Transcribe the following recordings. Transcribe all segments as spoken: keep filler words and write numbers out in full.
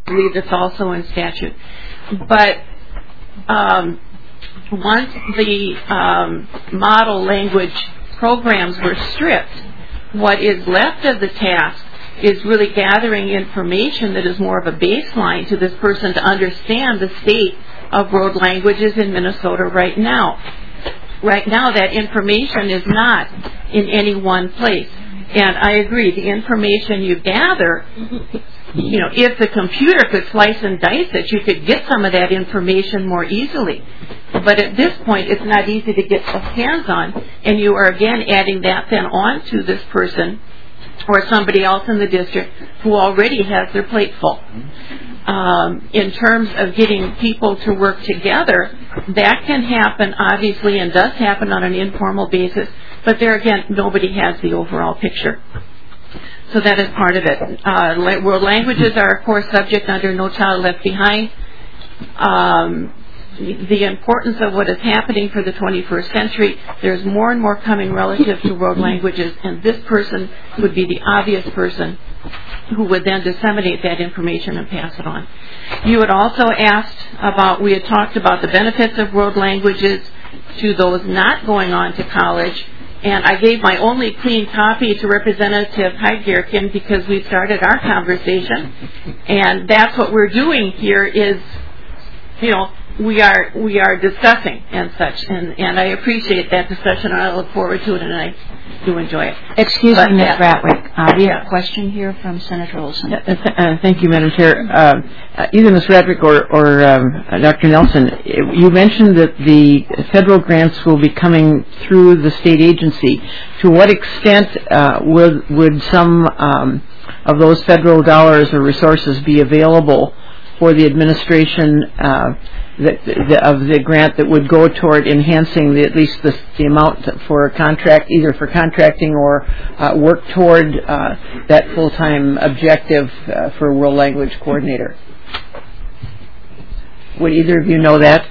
believe it's also in statute. But um, once the um, model language programs were stripped, what is left of the task is really gathering information that is more of a baseline to this person to understand the state of road languages in Minnesota right now. Right now, that information is not in any one place. And I agree, the information you gather, you know, if the computer could slice and dice it, you could get some of that information more easily. But at this point, it's not easy to get the hands on, and you are again adding that then on to this person or somebody else in the district who already has their plate full. Um, in terms of getting people to work together, that can happen, obviously, and does happen on an informal basis, but there again, nobody has the overall picture. So that is part of it. Uh, world languages are a core subject under No Child Left Behind. Um, the importance of what is happening for the twenty-first century, there's more and more coming relative to world languages, and this person would be the obvious person who would then disseminate that information and pass it on. You had also asked about, we had talked about the benefits of world languages to those not going on to college, and I gave my only clean copy to Representative Heidgerken because we started our conversation, and that's what we're doing here is, you know, we are we are discussing and such, and, and I appreciate that discussion, and I look forward to it, and I do enjoy it. Excuse but, me, Miz yeah. Ratwick. Uh, we have a question here from Senator Olson. Uh, th- uh, thank you, Madam Chair. Uh, uh, either Miz Ratwick or, or um, uh, Doctor Nelson, you mentioned that the federal grants will be coming through the state agency. To what extent uh, would, would some um, of those federal dollars or resources be available for the administration uh, the, the, of the grant that would go toward enhancing the, at least the, the amount for contract, either for contracting or uh, work toward uh, that full-time objective uh, for World Language Coordinator? Would either of you know that?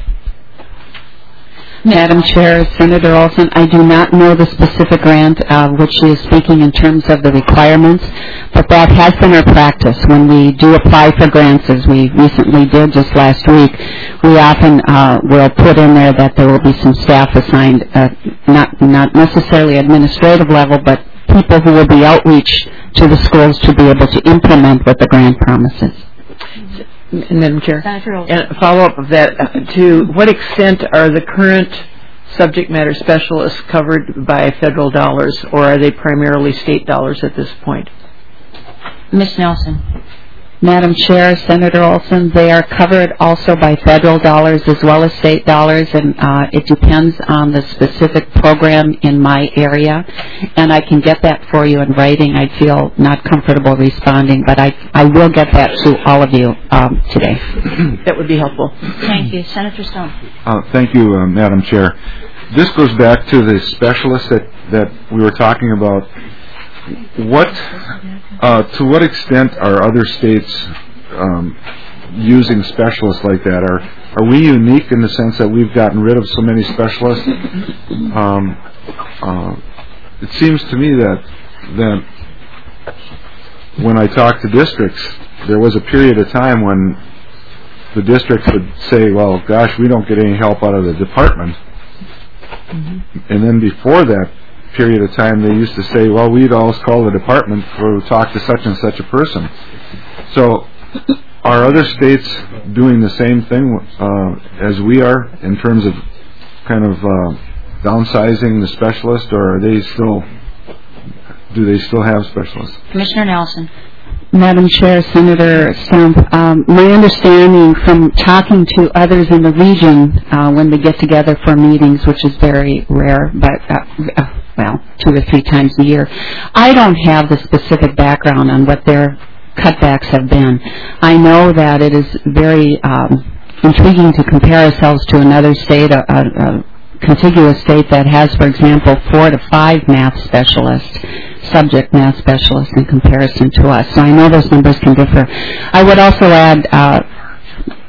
Madam Chair, Senator Olson, I do not know the specific grant uh, which she is speaking in terms of the requirements, but that has been our practice. When we do apply for grants, as we recently did just last week, we often uh, will put in there that there will be some staff assigned, uh, not, not necessarily administrative level, but people who will be outreach to the schools to be able to implement what the grant promises. Madam Chair, and a follow-up of that, uh, to what extent are the current subject matter specialists covered by federal dollars, or are they primarily state dollars at this point? Miz Nelson. Madam Chair, Senator Olson, they are covered also by federal dollars as well as state dollars, and uh, it depends on the specific program in my area, and I can get that for you in writing. I feel not comfortable responding, but I, I will get that to all of you um, today. That would be helpful. Thank you. Senator Stone. Uh, thank you, uh, Madam Chair. This goes back to the specialists that, that we were talking about. What, uh, to what extent are other states um, using specialists like that? Are are we unique in the sense that we've gotten rid of so many specialists? Um, uh, it seems to me that that when I talk to districts, there was a period of time when the districts would say, "Well, gosh, we don't get any help out of the department," mm-hmm. and then before that period of time, they used to say, well, we'd always call the department for talk to such and such a person. So are other states doing the same thing uh, as we are in terms of kind of uh, downsizing the specialist, or are they still, do they still have specialists? Commissioner Nelson. Madam Chair, Senator Stump, um, my understanding from talking to others in the region uh, when we get together for meetings, which is very rare, but uh, uh, well, two or three times a year, I don't have the specific background on what their cutbacks have been. I know that it is very um, intriguing to compare ourselves to another state, a, a, a contiguous state that has, for example, four to five math specialists, subject math specialists in comparison to us. So I know those numbers can differ. I would also add, uh,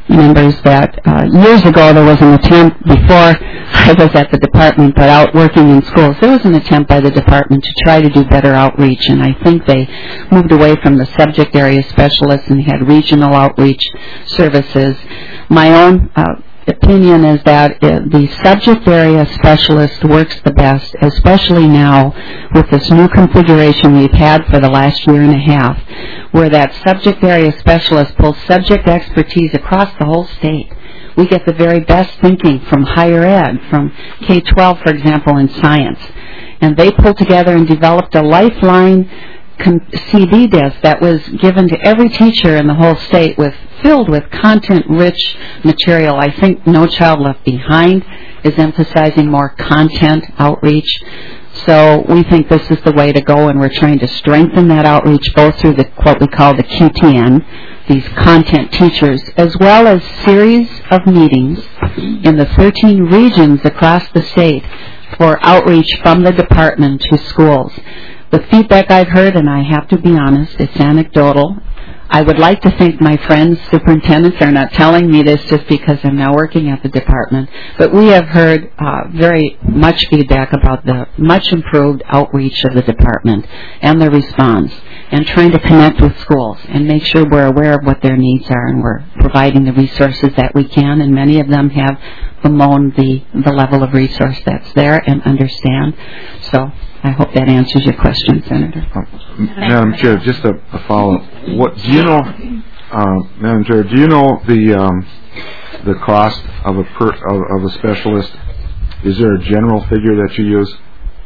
members that uh, years ago there was an attempt, before I was at the department, but out working in schools, there was an attempt by the department to try to do better outreach, and I think they moved away from the subject area specialists and had regional outreach services. My own uh, opinion is that uh, the subject area specialist works the best, especially now with this new configuration we've had for the last year and a half, where that subject area specialist pulls subject expertise across the whole state. We get the very best thinking from higher ed, from K twelve, for example, in science. And they pulled together and developed a lifeline C D disc that was given to every teacher in the whole state, with filled with content-rich material. I think No Child Left Behind is emphasizing more content outreach. So we think this is the way to go, and we're trying to strengthen that outreach both through the what we call the Q T N, these content teachers, as well as series of meetings in the thirteen regions across the state for outreach from the department to schools. The feedback I've heard, and I have to be honest, it's anecdotal. I would like to think my friends, superintendents, are not telling me this just because I'm now working at the department, but we have heard uh, very much feedback about the much improved outreach of the department and the response, and trying to connect with schools and make sure we're aware of what their needs are, and we're providing the resources that we can, and many of them have bemoaned the, the level of resource that's there and understand. So I hope that answers your question, Senator. Uh, Madam Chair, just a, a follow-up. What do you know, uh, Madam Chair? Do you know the um, the cost of a per, of, of a specialist? Is there a general figure that you use?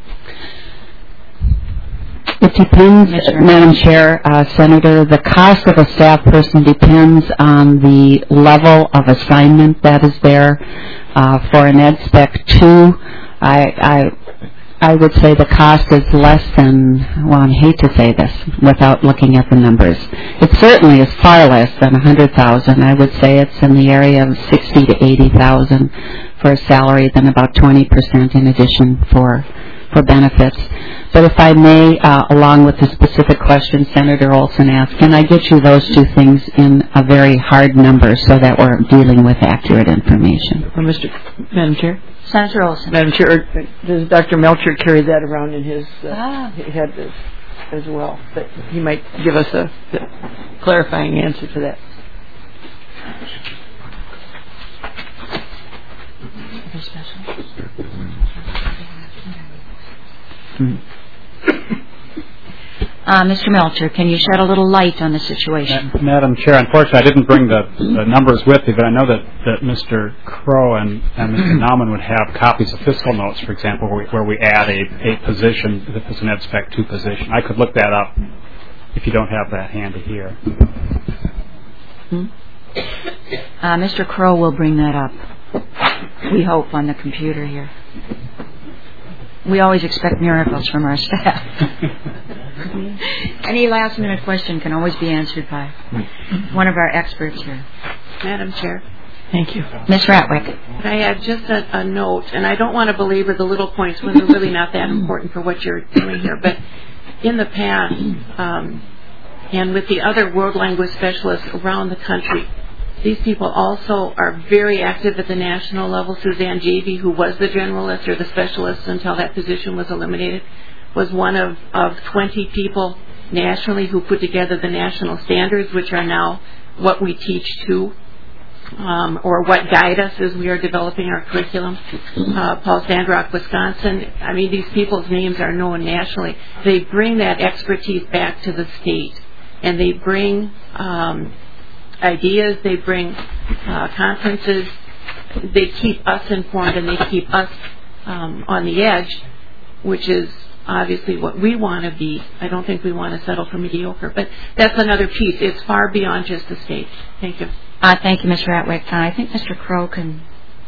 It depends, Madam Chair, uh, Senator. The cost of a staff person depends on the level of assignment that is there. Uh, for an Ed Spec two, I, I I would say the cost is less than, well, I hate to say this without looking at the numbers. It certainly is far less than one hundred thousand dollars. I would say it's in the area of sixty thousand to eighty thousand dollars for a salary, then about twenty percent in addition for for benefits. But if I may, uh, along with the specific question Senator Olson asked, can I get you those two things in a very hard number so that we're dealing with accurate information? Well, Mister Madam Chair? Senator Olson. Madam Chair, does Doctor Melcher carry that around in his uh, ah. head as, as well? But he might give us a, a clarifying answer to that. Hmm. Uh, Mister Melcher, can you shed a little light on the situation? Ma- Madam Chair, unfortunately I didn't bring the, the numbers with me, but I know that, that Mister Crow and, and Mister Nauman would have copies of fiscal notes, for example, where we, where we add a, a position that is an Ed Spec two position. I could look that up if you don't have that handy here. Hmm? Uh, Mister Crow will bring that up, we hope, on the computer here. We always expect miracles from our staff. Any last-minute question can always be answered by one of our experts here. Madam Chair. Thank you. Miz Ratwick. I have just a, a note, and I don't want to belabor the little points when they're really not that important for what you're doing here, but in the past, um, and with the other world language specialists around the country, these people also are very active at the national level. Suzanne Javy, who was the generalist or the specialist until that position was eliminated, was one of, of twenty people nationally who put together the national standards, which are now what we teach to, um, or what guide us as we are developing our curriculum. Uh, Paul Sandrock, Wisconsin. I mean, these people's names are known nationally. They bring that expertise back to the state, and they bring um, ideas, they bring uh, conferences, they keep us informed, and they keep us um, on the edge, which is obviously what we want to be. I don't think we want to settle for mediocre, but that's another piece. It's far beyond just the state. Thank you. Uh, thank you, Miz Ratwick. Uh, I think Mister Crow can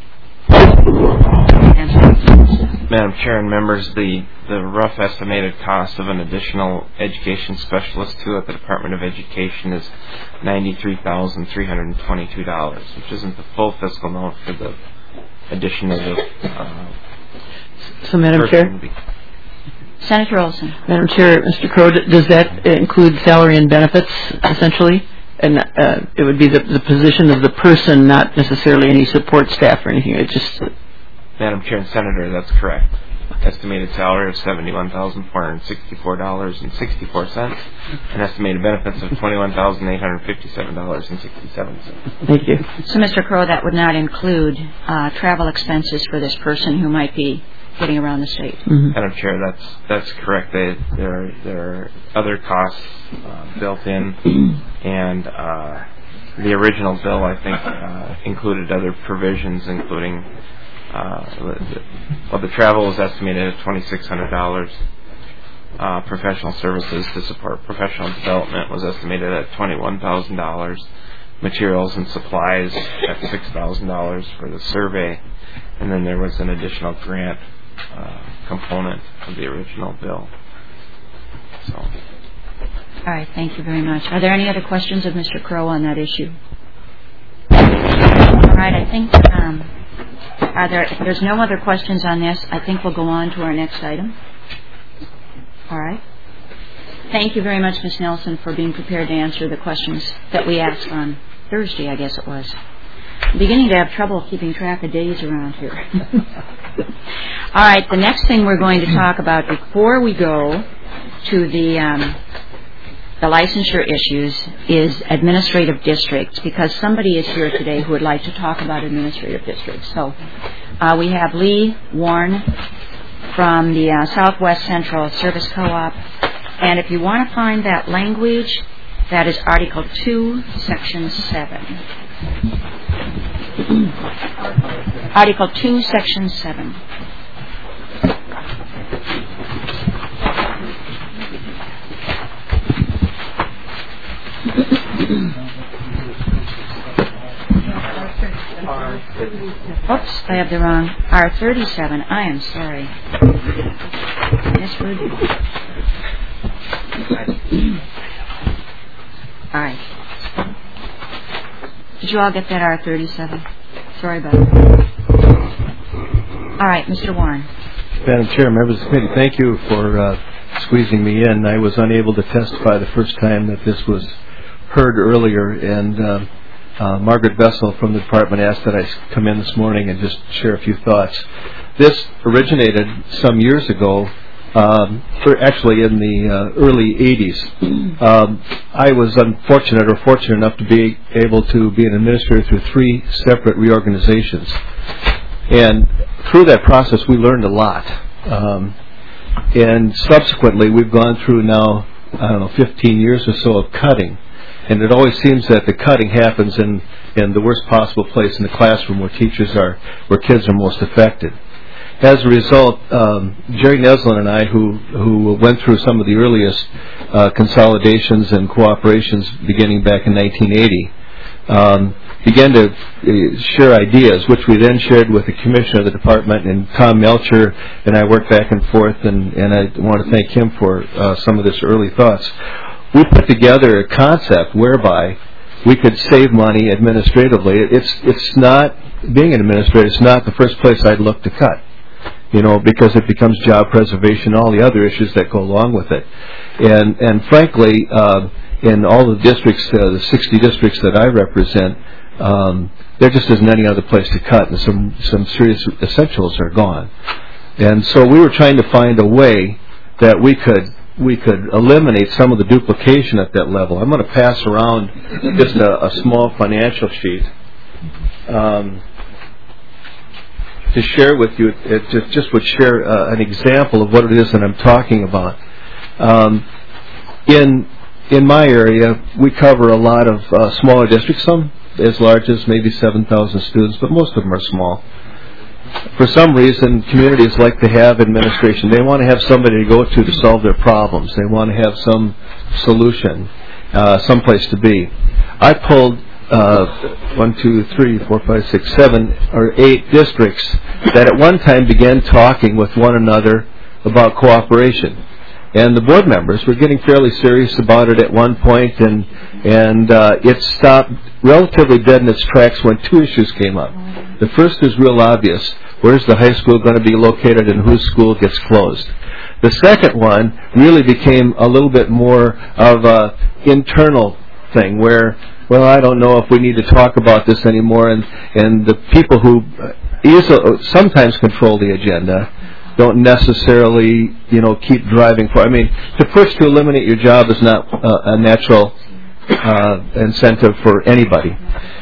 answer. Madam Chair and members, the, the rough estimated cost of an additional education specialist too at the Department of Education is ninety-three thousand three hundred twenty-two dollars, which isn't the full fiscal note for the addition of the uh, So, Madam Chair? Senator Olson. Madam Chair, Mister Crow, does that include salary and benefits, essentially? and uh, it would be the, the position of the person, not necessarily any support staff or anything. It just. Madam Chair and Senator, that's correct. Estimated salary of seventy-one thousand four hundred sixty-four dollars and sixty-four cents, and estimated benefits of twenty-one thousand eight hundred fifty-seven dollars and sixty-seven cents. Thank you. So, Mister Crow, that would not include uh, travel expenses for this person who might be getting around the state. Mm-hmm. Madam Chair, that's that's correct. They, there there are other costs uh, built in, and uh, the original bill, I think, uh, included other provisions, including. Uh, well, the travel was estimated at twenty-six hundred dollars. Uh, professional services to support professional development was estimated at twenty-one thousand dollars. Materials and supplies at six thousand dollars for the survey. And then there was an additional grant uh, component of the original bill. So. All right, thank you very much. Are there any other questions of Mister Crow on that issue? All right, I think... Um, Are there, there's no other questions on this. I think we'll go on to our next item. All right. Thank you very much, Miz Nelson, for being prepared to answer the questions that we asked on Thursday, I guess it was. I'm beginning to have trouble keeping track of days around here. All right, the next thing we're going to talk about before we go to the... Um, The licensure issues is administrative districts, because somebody is here today who would like to talk about administrative districts. So uh, we have Lee Warren from the uh, Southwest Central Service Co-op. And if you want to find that language, that is Article two, Section seven. Article two, Section seven. Oops, I have the wrong. R thirty-seven. I am sorry. Misread. All right. Did you all get that R thirty-seven? Sorry about that. All right, Mister Warren. Madam Chair, members of the committee, thank you for uh, squeezing me in. I was unable to testify the first time that this was heard earlier, and uh, uh, Margaret Vessel from the department asked that I come in this morning and just share a few thoughts. This originated some years ago, um, actually in the uh, early eighties. Um, I was unfortunate or fortunate enough to be able to be an administrator through three separate reorganizations. And through that process, we learned a lot. Um, and subsequently, we've gone through now, I don't know, fifteen years or so of cutting. And it always seems that the cutting happens in, in the worst possible place, in the classroom, where teachers are, where kids are most affected. As a result, um, Jerry Neslin and I, who who went through some of the earliest uh, consolidations and cooperations beginning back in nineteen eighty, um, began to uh, share ideas, which we then shared with the commissioner of the department, and Tom Melcher and I worked back and forth, and, and I want to thank him for uh, some of this early thoughts. We put together a concept whereby we could save money administratively. It's it's not, being an administrator, it's not the first place I'd look to cut, you know, because it becomes job preservation, all the other issues that go along with it. And and frankly, uh, in all the districts, uh, the sixty districts that I represent, um, there just isn't any other place to cut, and some, some serious essentials are gone. And so we were trying to find a way that we could we could eliminate some of the duplication at that level. I'm going to pass around just a, a small financial sheet um, to share with you. It just, just would share uh, an example of what it is that I'm talking about. Um, in in my area, we cover a lot of uh, smaller districts, some as large as maybe seven thousand students, but most of them are small. For some reason, communities like to have administration. They want to have somebody to go to to solve their problems. They want to have some solution, uh, some place to be. I pulled uh, one, two, three, four, five, six, seven, or eight districts that at one time began talking with one another about cooperation. And the board members were getting fairly serious about it at one point, and and uh, it stopped relatively dead in its tracks when two issues came up. The first is real obvious. Where's the high school going to be located, and whose school gets closed? The second one really became a little bit more of an internal thing where, well, I don't know if we need to talk about this anymore, and, and the people who easily, sometimes control the agenda don't necessarily, you know, keep driving for. I mean, to push to eliminate your job is not uh, a natural uh, incentive for anybody.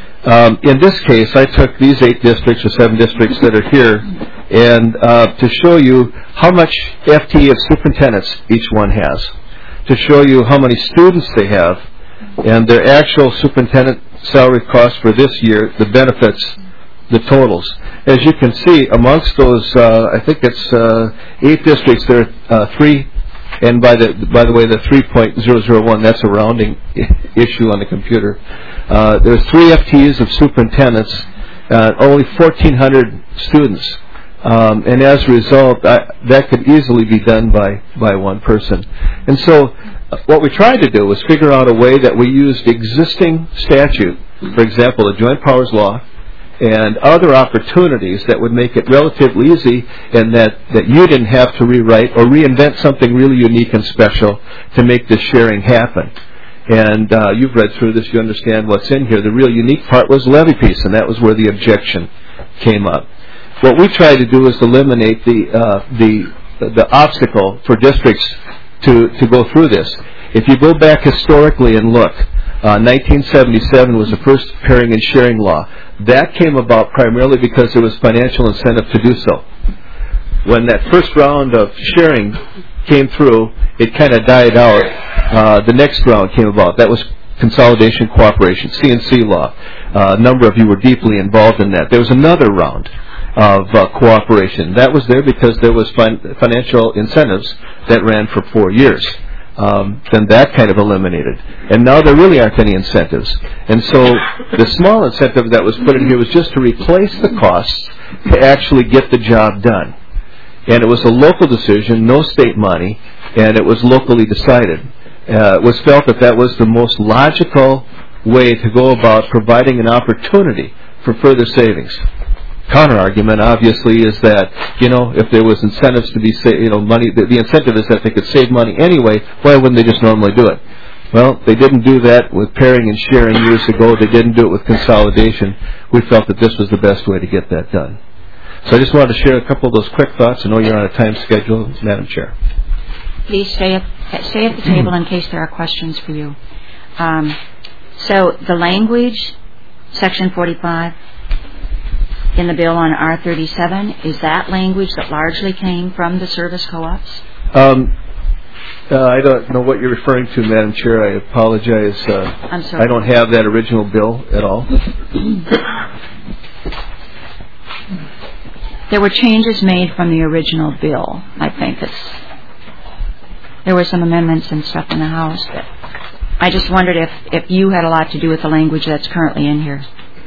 Um, in this case, I took these eight districts or seven districts that are here, and uh, to show you how much F T E of superintendents each one has, to show you how many students they have, and their actual superintendent salary costs for this year, the benefits, the totals. As you can see, amongst those, uh, I think it's uh, eight districts, there are uh, three, and by the by the way, the three point zero zero one, that's a rounding issue on the computer. Uh, there's three F T Es of superintendents, uh, only fourteen hundred students. Um, and as a result, I, that could easily be done by, by one person. And so uh, what we tried to do was figure out a way that we used existing statute, for example, the Joint Powers Law, and other opportunities that would make it relatively easy, and that, that you didn't have to rewrite or reinvent something really unique and special to make this sharing happen. And uh, you've read through this, you understand what's in here. The real unique part was the levy piece, and that was where the objection came up. What we tried to do is eliminate the uh, the the obstacle for districts to, to go through this. If you go back historically and look, uh, nineteen seventy-seven was the first pairing and sharing law. That came about primarily because there was financial incentive to do so. When that first round of sharing came through, it kind of died out. Uh, the next round came about. That was consolidation cooperation, C and C law. Uh, a number of you were deeply involved in that. There was another round of uh, cooperation. That was there because there was fin- financial incentives that ran for four years. Um, then that kind of eliminated. And now there really aren't any incentives. And so the small incentive that was put in here was just to replace the costs to actually get the job done. And it was a local decision, no state money, and it was locally decided. Uh, it was felt that that was the most logical way to go about providing an opportunity for further savings. Counter-argument, obviously, is that, you know, if there was incentives to be, sa- you know, money, the, the incentive is that they could save money anyway, why wouldn't they just normally do it? Well, they didn't do that with pairing and sharing years ago. They didn't do it with consolidation. We felt that this was the best way to get that done. So I just wanted to share a couple of those quick thoughts. I know you're on a time schedule, Madam Chair. Please stay at, stay at the table in case there are questions for you. Um, so the language, Section forty-five, in the bill on R thirty-seven, is that language that largely came from the service co-ops? Um, uh, I don't know what you're referring to, Madam Chair. I apologize. Uh, I'm sorry. I don't have that original bill at all. There were changes made from the original bill, I think. It's, there were some amendments and stuff in the House. But I just wondered if, if you had a lot to do with the language that's currently in here.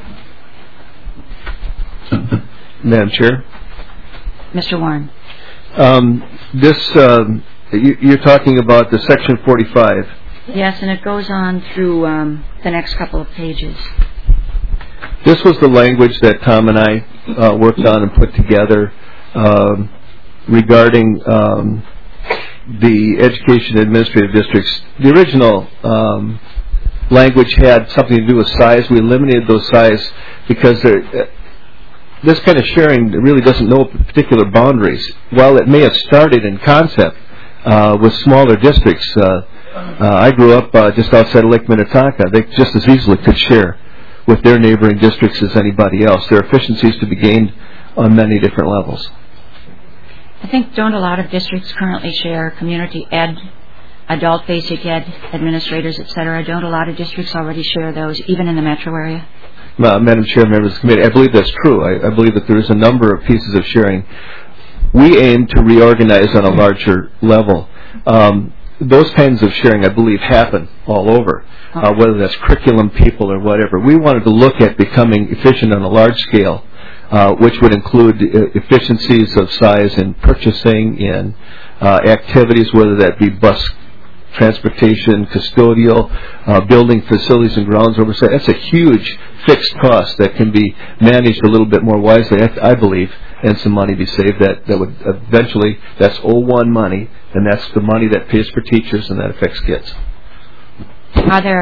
Madam Chair? Mister Warren. Um, this, um, you, you're talking about the Section forty-five. Yes, and it goes on through um, the next couple of pages. This was the language that Tom and I uh, worked on and put together um, regarding um, the education administrative districts. The original um, language had something to do with size. We eliminated those size because they're, this kind of sharing really doesn't know particular boundaries. While it may have started in concept uh, with smaller districts, uh, uh, I grew up uh, just outside of Lake Minnetonka. They just as easily could share with their neighboring districts as anybody else. There are efficiencies to be gained on many different levels. I think don't a lot of districts currently share community ed, adult basic ed, administrators, et cetera? Don't a lot of districts already share those, even in the metro area? Uh, Madam Chair, members of the committee, I believe that's true. I, I believe that there is a number of pieces of sharing. We aim to reorganize on a larger level. Um, those kinds of sharing, I believe, happen all over, uh, whether that's curriculum people or whatever. We wanted to look at becoming efficient on a large scale, uh, which would include efficiencies of size in purchasing, in uh, activities, whether that be bus transportation, custodial, uh, building facilities and grounds oversight. That's a huge fixed cost that can be managed a little bit more wisely, I, I believe, and some money be saved. That, that would eventually, that's oh one money, and that's the money that pays for teachers, and that affects kids. Are there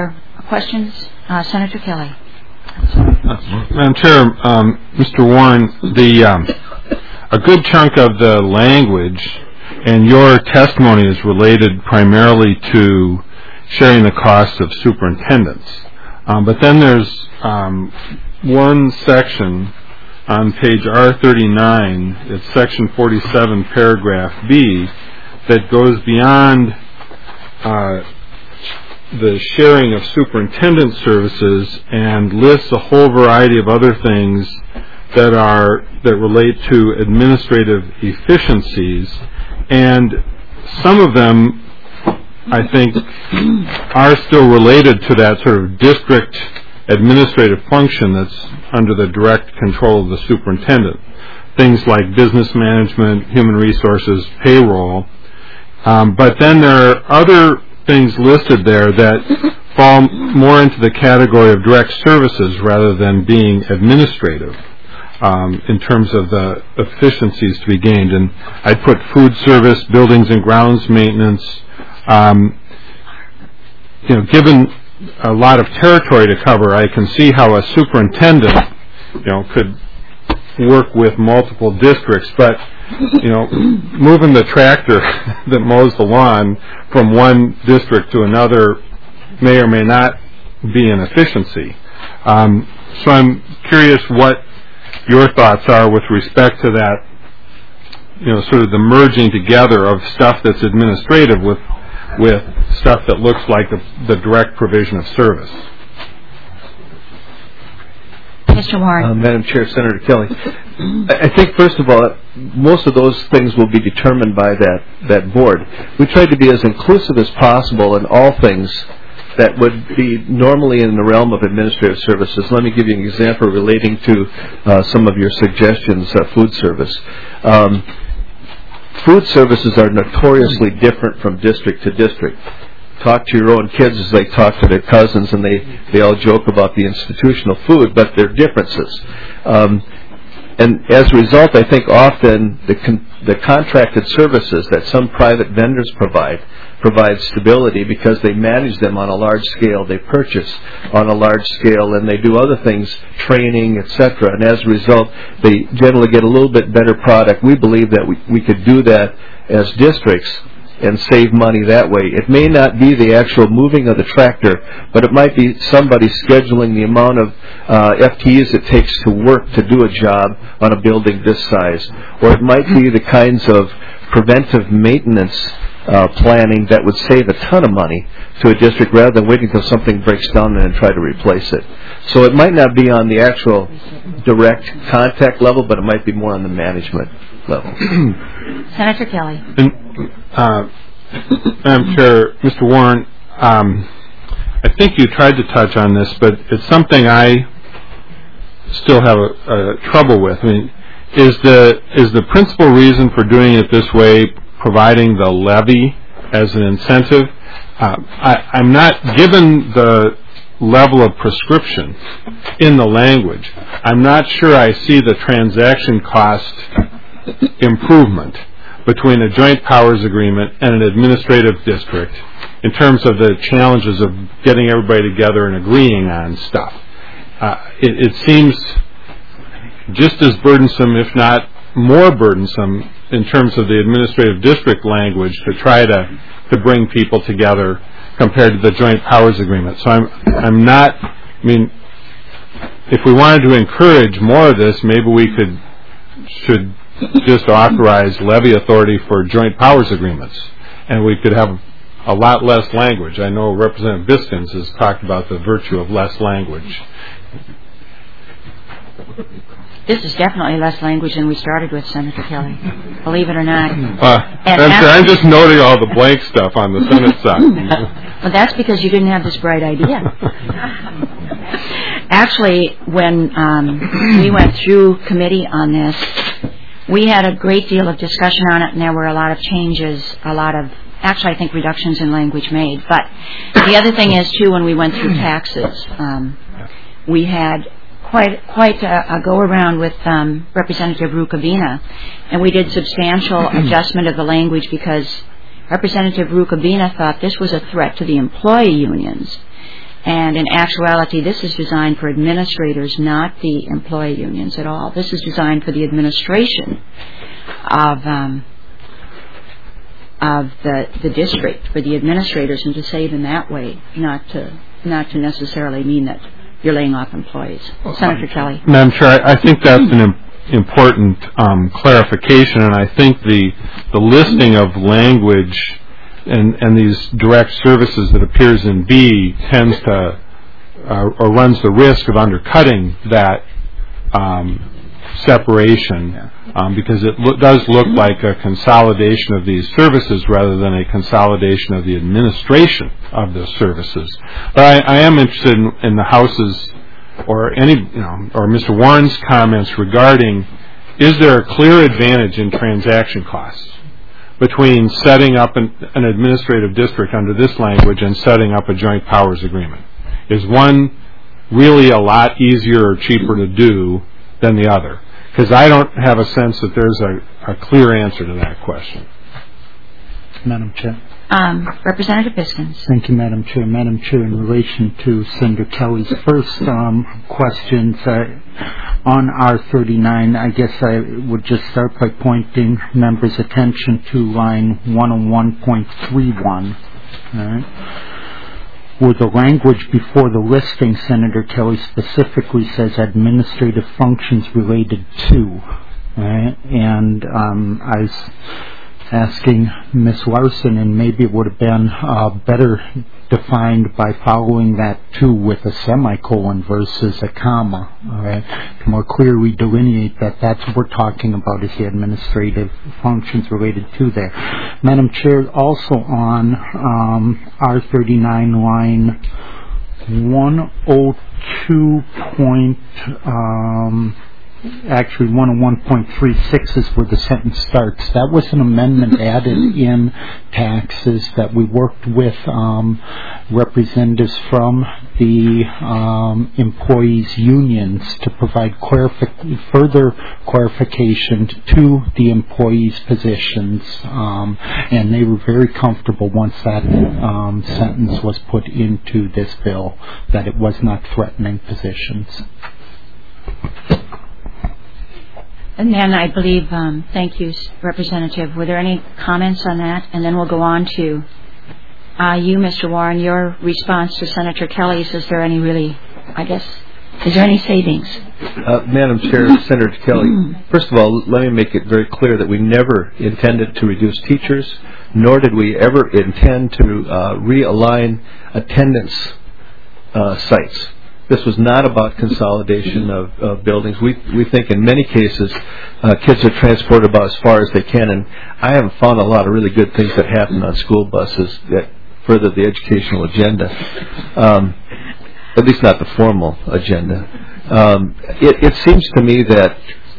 questions? Uh, Senator Kelly. Uh, Madam Chair, um, Mister Warren, the um, a good chunk of the language in your testimony is related primarily to sharing the costs of superintendents. Um, but then there's um, one section on page R thirty-nine, it's section forty-seven, paragraph B, that goes beyond uh, the sharing of superintendent services and lists a whole variety of other things that are that relate to administrative efficiencies, and some of them I think are still related to that sort of district administrative function that's under the direct control of the superintendent. Things like business management, human resources, payroll. Um, but then there are other things listed there that fall more into the category of direct services rather than being administrative um, in terms of the efficiencies to be gained. And I'd put food service, buildings and grounds maintenance. Um, you know, given a lot of territory to cover, I can see how a superintendent, you know, could work with multiple districts, but you know, moving the tractor that mows the lawn from one district to another may or may not be an efficiency. Um, so I'm curious what your thoughts are with respect to that, you know, sort of the merging together of stuff that's administrative with with stuff that looks like the, the direct provision of service. Mister Warren. Uh, Madam Chair, Senator Kelly, I think first of all, most of those things will be determined by that, that board. We tried to be as inclusive as possible in all things that would be normally in the realm of administrative services. Let me give you an example relating to uh, some of your suggestions, uh, food service. Um, food services are notoriously different from district to district. Talk to your own kids as they talk to their cousins, and they, they all joke about the institutional food, but there are differences. Um, and as a result, I think often the, con- the contracted services that some private vendors provide provide stability because they manage them on a large scale, they purchase on a large scale, and they do other things, training, et cetera. And as a result, they generally get a little bit better product. We believe that we, we could do that as districts and save money that way. It may not be the actual moving of the tractor, but it might be somebody scheduling the amount of uh, F T Es it takes to work to do a job on a building this size. Or it might be the kinds of preventive maintenance uh, planning that would save a ton of money to a district rather than waiting until something breaks down and then try to replace it. So it might not be on the actual direct contact level, but it might be more on the management level. Senator Kelly. And, uh, Madam Chair, Mister Warren, um, I think you tried to touch on this, but it's something I still have a, a trouble with. I mean, is the is the principal reason for doing it this way providing the levy as an incentive? Uh, I, I'm not, given the level of prescription in the language, I'm not sure I see the transaction cost improvement between a joint powers agreement and an administrative district in terms of the challenges of getting everybody together and agreeing on stuff. Uh, it, it seems just as burdensome, if not more burdensome, in terms of the administrative district language to try to, to bring people together compared to the joint powers agreement. So I'm I'm not, I mean, if we wanted to encourage more of this, maybe we could should just authorize levy authority for joint powers agreements, and we could have a lot less language. I know Representative Biskins has talked about the virtue of less language. This is definitely less language than we started with, Senator Kelly. Believe it or not. Uh, I'm, I'm just noting all the blank stuff on the Senate side. Well, that's because you didn't have this bright idea. Actually, when um, we went through committee on this, we had a great deal of discussion on it, and there were a lot of changes, a lot of, actually I think reductions in language made. But the other thing is, too, when we went through taxes, um, we had quite quite a, a go-around with um, Representative Rukavina, and we did substantial adjustment of the language because Representative Rukavina thought this was a threat to the employee unions. And in actuality, this is designed for administrators, not the employee unions at all. This is designed for the administration of um, of the the district, for the administrators, and to save in that way, not to not to necessarily mean that you're laying off employees. Well, Senator Kelly. Madam Chair, I, I think that's an im- important um, clarification, and I think the the listing of language and, and these direct services that appears in B tends to uh, or runs the risk of undercutting that um, separation um, because it lo- does look like a consolidation of these services rather than a consolidation of the administration of those services. But I, I am interested in, in the House's or any, you know, or Mister Warren's comments regarding, is there a clear advantage in transaction costs between setting up an, an administrative district under this language and setting up a joint powers agreement? Is one really a lot easier or cheaper to do than the other? Because I don't have a sense that there's a, a clear answer to that question. Madam Chair. Um, Representative Biskins. Thank you, Madam Chair. Madam Chair, in relation to Senator Kelly's first um, questions uh, on R thirty-nine, I guess I would just start by pointing members' attention to line one oh one point three one, right, where the language before the listing, Senator Kelly, specifically says administrative functions related to, right, and um, I was asking Miz Larson, and maybe it would have been uh, better defined by following that to with a semicolon versus a comma, all right, to more clearly delineate that that's what we're talking about is the administrative functions related to there. Madam Chair, also on um, R thirty-nine line one oh two point um, actually one oh one point three six is where the sentence starts. That was an amendment added in taxes that we worked with um, representatives from the um, employees' unions to provide clarifi- further clarification to the employees' positions, um, and they were very comfortable once that um, sentence was put into this bill that it was not threatening positions. And then I believe, um, thank you, Representative. Were there any comments on that? And then we'll go on to uh, you, Mister Warren, your response to Senator Kelly's. Is there any really, I guess, is there any savings? Uh, Madam Chair, Senator Kelly, first of all, let me make it very clear that we never intended to reduce teachers, nor did we ever intend to uh, realign attendance uh, sites. This was not about consolidation of, of buildings. We we think in many cases uh, kids are transported about as far as they can, and I haven't found a lot of really good things that happen on school buses that further the educational agenda, um, at least not the formal agenda. Um, it, it seems to me that,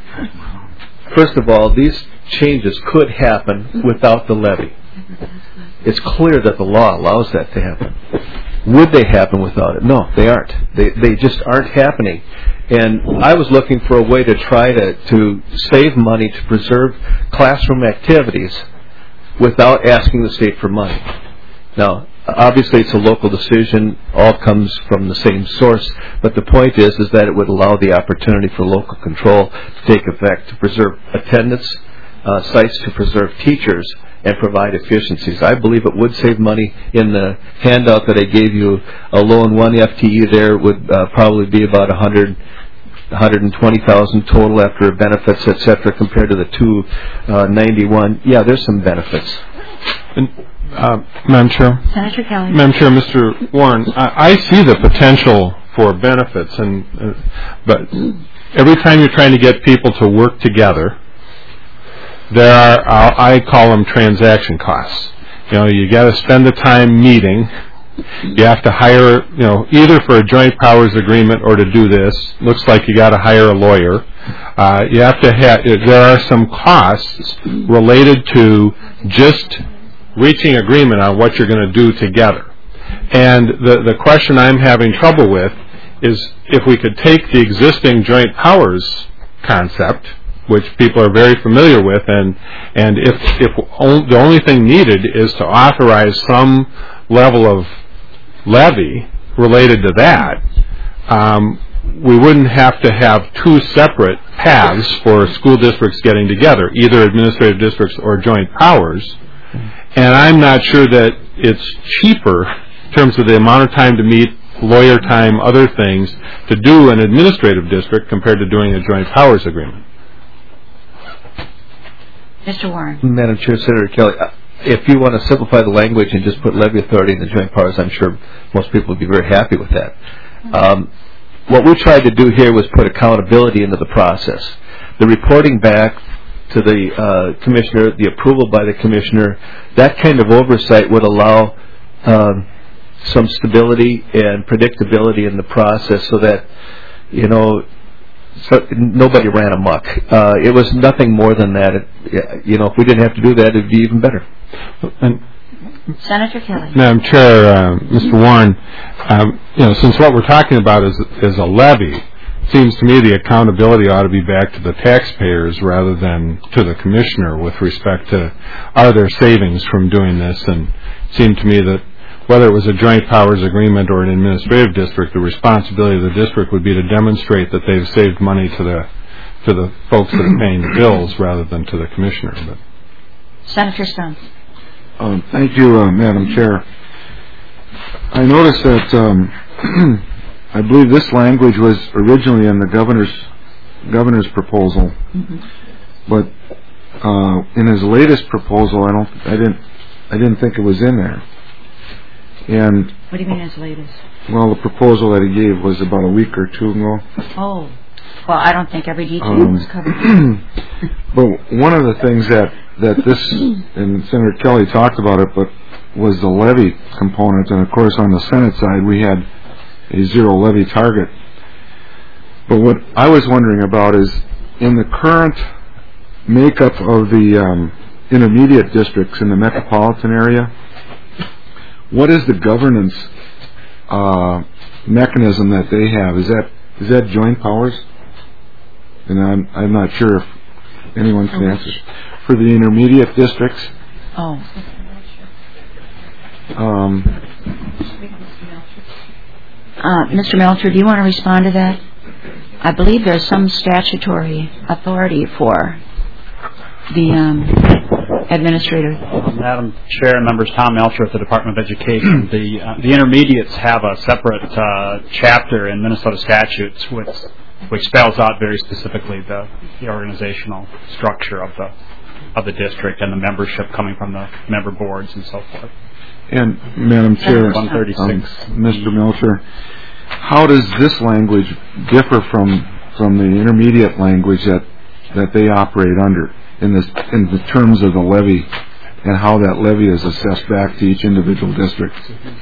first of all, these changes could happen without the levy. It's clear that the law allows that to happen. Would they happen without it? No, they aren't. They they just aren't happening. And I was looking for a way to try to, to save money to preserve classroom activities without asking the state for money. Now, obviously it's a local decision, all comes from the same source, but the point is is that it would allow the opportunity for local control to take effect, to preserve attendance uh, sites, to preserve teachers, and provide efficiencies. I believe it would save money. In the handout that I gave you, a low and one F T E there would uh, probably be about one hundred, one hundred twenty thousand total after benefits, et cetera, compared to the two ninety-one. Yeah, there's some benefits. And, uh, Madam Chair. Senator Kelly. Madam Chair, Mister Warren, I, I see the potential for benefits, and uh, but every time you're trying to get people to work together, there are, uh, I call them transaction costs. You know, you got to spend the time meeting. You have to hire, you know, either for a joint powers agreement or to do this. Looks like you got to hire a lawyer. Uh, you have to have. There are some costs related to just reaching agreement on what you're going to do together. And the the question I'm having trouble with is if we could take the existing joint powers concept, which people are very familiar with, and and if if on, the only thing needed is to authorize some level of levy related to that, um, we wouldn't have to have two separate paths for school districts getting together, either administrative districts or joint powers. And I'm not sure that it's cheaper in terms of the amount of time to meet, lawyer time, other things, to do an administrative district compared to doing a joint powers agreement. Mister Warren. Madam Chair, Senator Kelly, if you want to simplify the language and just put levy authority in the joint powers, I'm sure most people would be very happy with that. Um, what we tried to do here was put accountability into the process. The reporting back to the uh, commissioner, the approval by the commissioner, that kind of oversight would allow um, some stability and predictability in the process so that, you know, so nobody ran amok. Uh, it was nothing more than that. It, you know, if we didn't have to do that, it'd be even better. And Senator Kelly. Madam Chair, uh, Mister Warren, um, you know, since what we're talking about is, is a levy, it seems to me the accountability ought to be back to the taxpayers rather than to the commissioner with respect to are there savings from doing this. And it seemed to me that whether it was a joint powers agreement or an administrative district, the responsibility of the district would be to demonstrate that they've saved money to the to the folks that are paying the bills rather than to the commissioner. But. Senator Stone. Um, thank you, uh, Madam Chair. I noticed that um, I believe this language was originally in the governor's governor's proposal, mm-hmm. but uh, in his latest proposal, I don't, I didn't, I didn't think it was in there. And what do you mean his latest? Well, the proposal that he gave was about a week or two ago. Oh, well, I don't think every detail um, was covered. But one of the things that that this, and Senator Kelly talked about it, but was the levy component. And of course, on the Senate side, we had a zero levy target. But what I was wondering about is, in the current makeup of the um, intermediate districts in the metropolitan area, what is the governance uh, mechanism that they have? Is that is that joint powers? And I'm I'm not sure if anyone can answer. For the intermediate districts. Oh. Um, uh, Mister Melcher, do you want to respond to that? I believe there's some statutory authority for the um, administrative. Uh, Madam Chair and members, Tom Melcher at the Department of Education. the uh, the intermediates have a separate uh, chapter in Minnesota statutes which which spells out very specifically the, the organizational structure of the of the district and the membership coming from the member boards and so forth. And Madam Chair, one thirty-six. Um, Mister Melcher, how does this language differ from from the intermediate language that that they operate under in this in the terms of the levy and how that levy is assessed back to each individual district?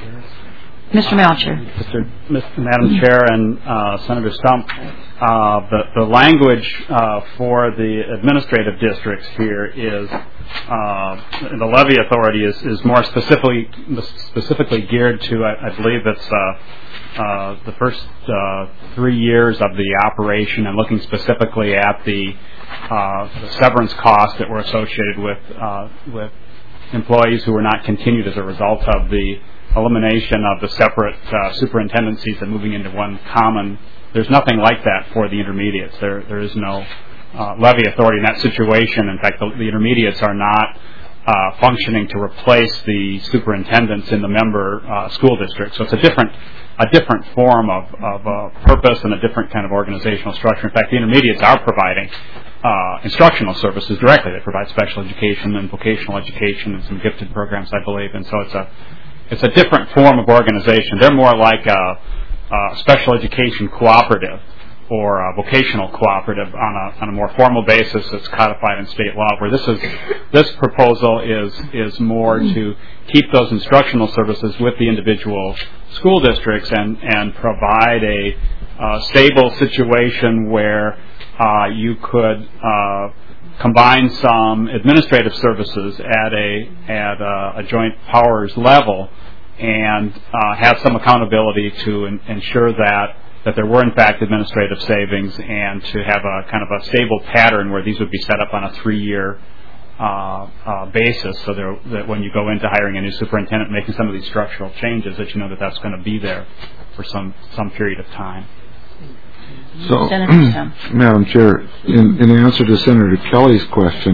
Mister Melcher. Mister Mister Madam Chair and uh, Senator Stump, uh, the, the language uh, for the administrative districts here is uh, the levy authority is, is more specifically specifically geared to, I, I believe it's uh, uh, the first uh, three years of the operation and looking specifically at the, uh, the severance costs that were associated with uh, with employees who were not continued as a result of the elimination of the separate uh, superintendencies and moving into one common. There's nothing like that for the intermediates. There, there is no uh, levy authority in that situation. In fact, the, the intermediates are not uh, functioning to replace the superintendents in the member uh, school district. So it's a different, a different form of, of uh, purpose and a different kind of organizational structure. In fact, the intermediates are providing uh, instructional services directly. They provide special education and vocational education and some gifted programs, I believe. And so it's a It's a different form of organization. They're more like a, a special education cooperative or a vocational cooperative on a, on a more formal basis that's codified in state law. Where this is, this proposal is is more to keep those instructional services with the individual school districts and and provide a uh, stable situation where uh, you could. Uh, combine some administrative services at a at a, a joint powers level, and uh, have some accountability to in, ensure that that there were in fact administrative savings, and to have a kind of a stable pattern where these would be set up on a three-year uh, uh, basis, so there, that when you go into hiring a new superintendent, making some of these structural changes, that you know that that's going to be there for some some period of time. So, Madam Chair, in, in answer to Senator Kelly's question,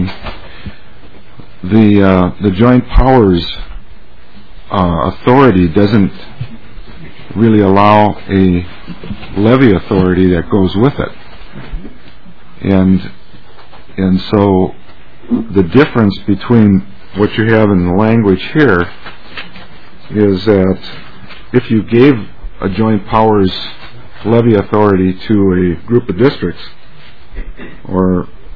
the uh, the joint powers uh, authority doesn't really allow a levy authority that goes with it, and and so the difference between what you have in the language here is that if you gave a joint powers levy authority to a group of districts, or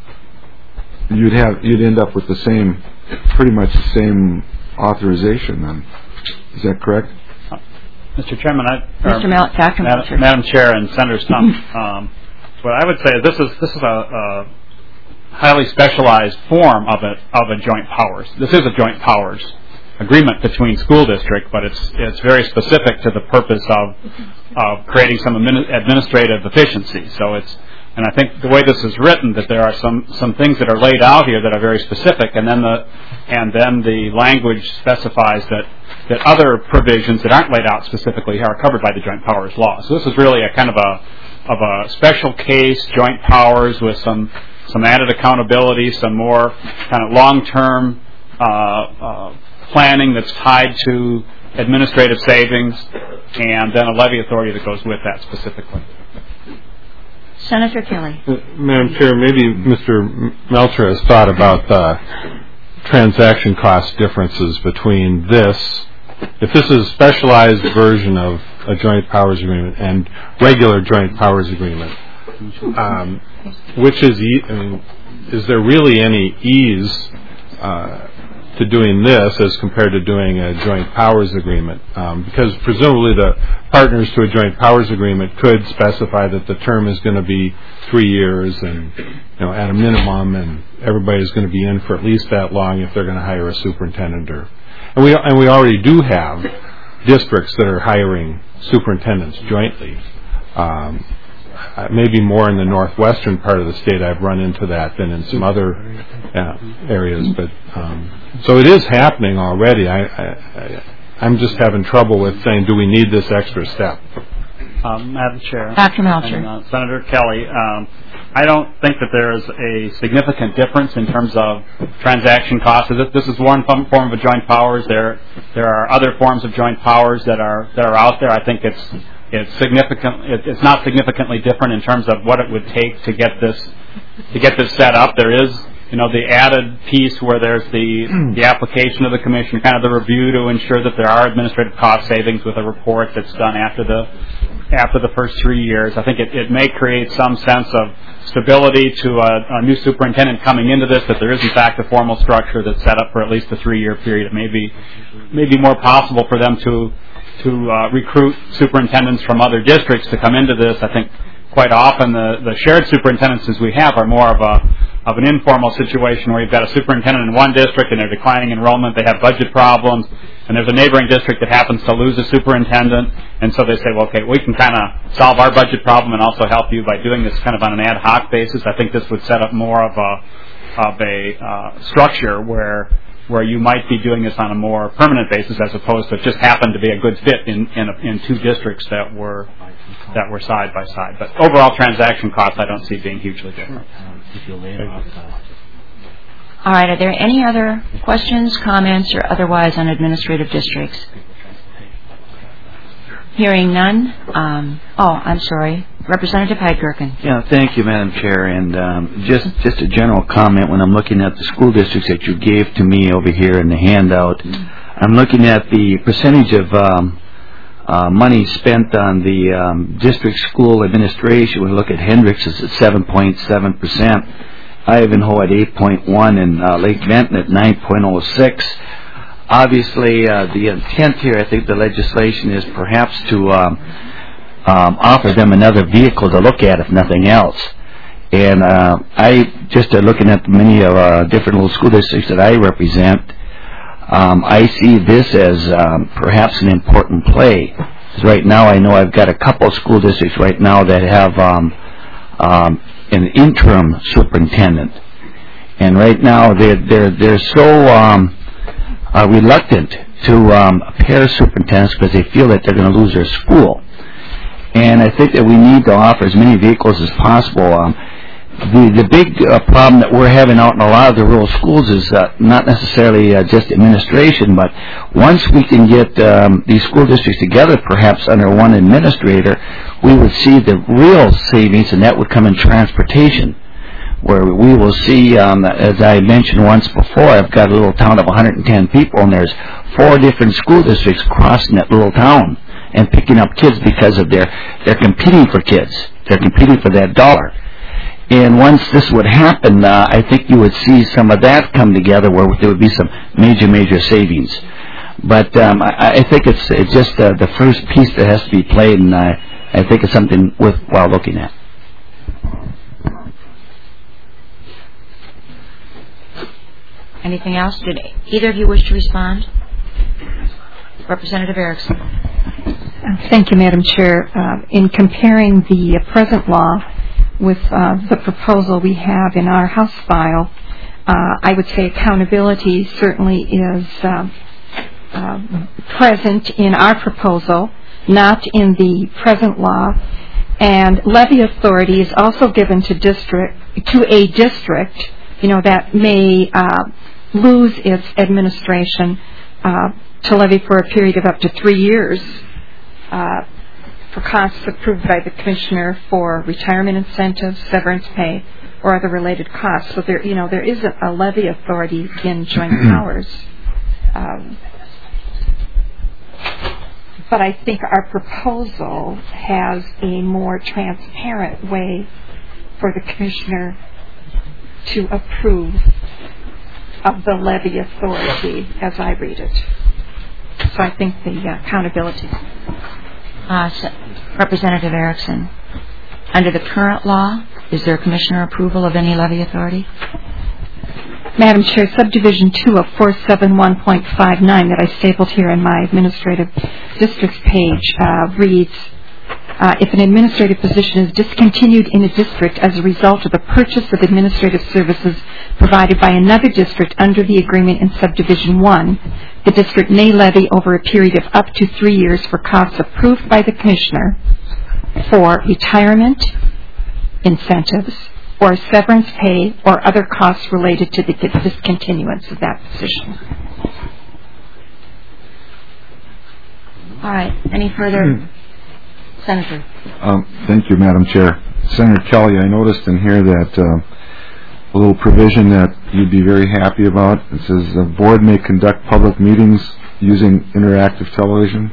you'd have you'd end up with the same, pretty much the same authorization. Then, is that correct? Uh, Mister Chairman, I, Mister Mel- Doctor Madam, Madam Chair and Senator Stump, um, what I would say is this is this is a, a highly specialized form of a of a joint powers. This is a joint powers agreement between school district, but it's it's very specific to the purpose of of creating some administrative efficiency. So it's, and I think the way this is written, that there are some some things that are laid out here that are very specific, and then the and then the language specifies that that other provisions that aren't laid out specifically are covered by the joint powers law. So this is really a kind of a of a special case joint powers with some some added accountability, some more kind of long-term uh, uh, planning that's tied to administrative savings, and then a levy authority that goes with that specifically. Senator Kelly. Uh, Madam Chair, maybe Mister Melcher has thought about the transaction cost differences between this, if this is a specialized version of a joint powers agreement and regular joint powers agreement, um, which is, e- I mean, is there really any ease uh, to doing this as compared to doing a joint powers agreement? Um, because presumably the partners to a joint powers agreement could specify that the term is going to be three years and, you know, at a minimum, and everybody's going to be in for at least that long if they're going to hire a superintendent. Or, and we and we already do have districts that are hiring superintendents jointly. Um, Uh, maybe more in the northwestern part of the state I've run into that than in some other uh, areas, but um, so it is happening already. I, I, I, I'm just having trouble with saying, do we need this extra step? Um, Madam Chair, Doctor Melcher, and, uh, Senator Kelly, um, I don't think that there is a significant difference in terms of transaction costs. This is one form of a joint powers. There, there are other forms of joint powers that are that are out there. I think it's It's significant. It's not significantly different in terms of what it would take to get this to get this set up. There is, you know, the added piece where there's the the application of the commission, kind of the review to ensure that there are administrative cost savings with a report that's done after the after the first three years. I think it, it may create some sense of stability to a, a new superintendent coming into this, that there is in fact a formal structure that's set up for at least a three-year period. It may be may be more possible for them to. to uh, recruit superintendents from other districts to come into this. I think quite often the, the shared superintendencies we have are more of a of an informal situation where you've got a superintendent in one district and they're declining enrollment, they have budget problems, and there's a neighboring district that happens to lose a superintendent, and so they say, well, okay, we can kind of solve our budget problem and also help you by doing this kind of on an ad hoc basis. I think this would set up more of a of a uh, structure where where you might be doing this on a more permanent basis, as opposed to just happen to be a good fit in in, a, in two districts that were that were side by side. But overall transaction costs, I don't see being hugely different. All right. Are there any other questions, comments, or otherwise on administrative districts? Hearing none. Um, oh, I'm sorry. Representative Hyde-Gerken. Yeah, thank you, Madam Chair. And um, just just a general comment when I'm looking at the school districts that you gave to me over here in the handout. I'm looking at the percentage of um, uh, money spent on the um, district school administration. We look at Hendricks, it's at seven point seven percent. Ivanhoe at eight point one, and uh, Lake Benton at nine point oh six. Obviously, uh, the intent here, I think the legislation is perhaps to um, um, offer them another vehicle to look at, if nothing else. And uh, I, just uh, looking at many of our different little school districts that I represent, um, I see this as um, perhaps an important play. Because right now, I know I've got a couple of school districts right now that have um, um, an interim superintendent. And right now they're they're they're so um, uh, reluctant to um, pair superintendents because they feel that they're going to lose their school. And I think that we need to offer as many vehicles as possible. Um, the the big uh, problem that we're having out in a lot of the rural schools is uh, not necessarily uh, just administration, but once we can get um, these school districts together, perhaps under one administrator, we would see the real savings, and that would come in transportation, where we will see, um, as I mentioned once before, I've got a little town of one hundred ten people, and there's four different school districts crossing that little town and picking up kids because of their they're competing for kids. They're competing for that dollar. And once this would happen, uh, I think you would see some of that come together where there would be some major, major savings. But um, I, I think it's, it's just uh, the first piece that has to be played, and I, I think it's something worthwhile looking at. Anything else? Did either of you wish to respond? Representative Erickson. Uh, thank you, Madam Chair. Uh, in comparing the uh, present law with uh, the proposal we have in our House file, uh, I would say accountability certainly is uh, uh, present in our proposal, not in the present law. And levy authority is also given to district to a district, you know, that may uh, lose its administration uh, to levy for a period of up to three years uh, for costs approved by the commissioner for retirement incentives, severance pay, or other related costs. So there, you know, there is a, a levy authority in joint powers. Um, but I think our proposal has a more transparent way for the commissioner to approve of the levy authority as I read it. So I think the uh, accountability. Uh, so, Representative Erickson, under the current law, is there commissioner approval of any levy authority? Madam Chair, subdivision two of four seventy-one point five nine that I stapled here in my administrative districts page uh, reads, Uh, if an administrative position is discontinued in a district as a result of a purchase of administrative services provided by another district under the agreement in subdivision one, the district may levy over a period of up to three years for costs approved by the commissioner for retirement, incentives, or severance pay or other costs related to the discontinuance of that position. All right. Any further? Senator. Um, thank you, Madam Chair. Senator Kelly, I noticed in here that uh, a little provision that you'd be very happy about. It says the board may conduct public meetings using interactive television.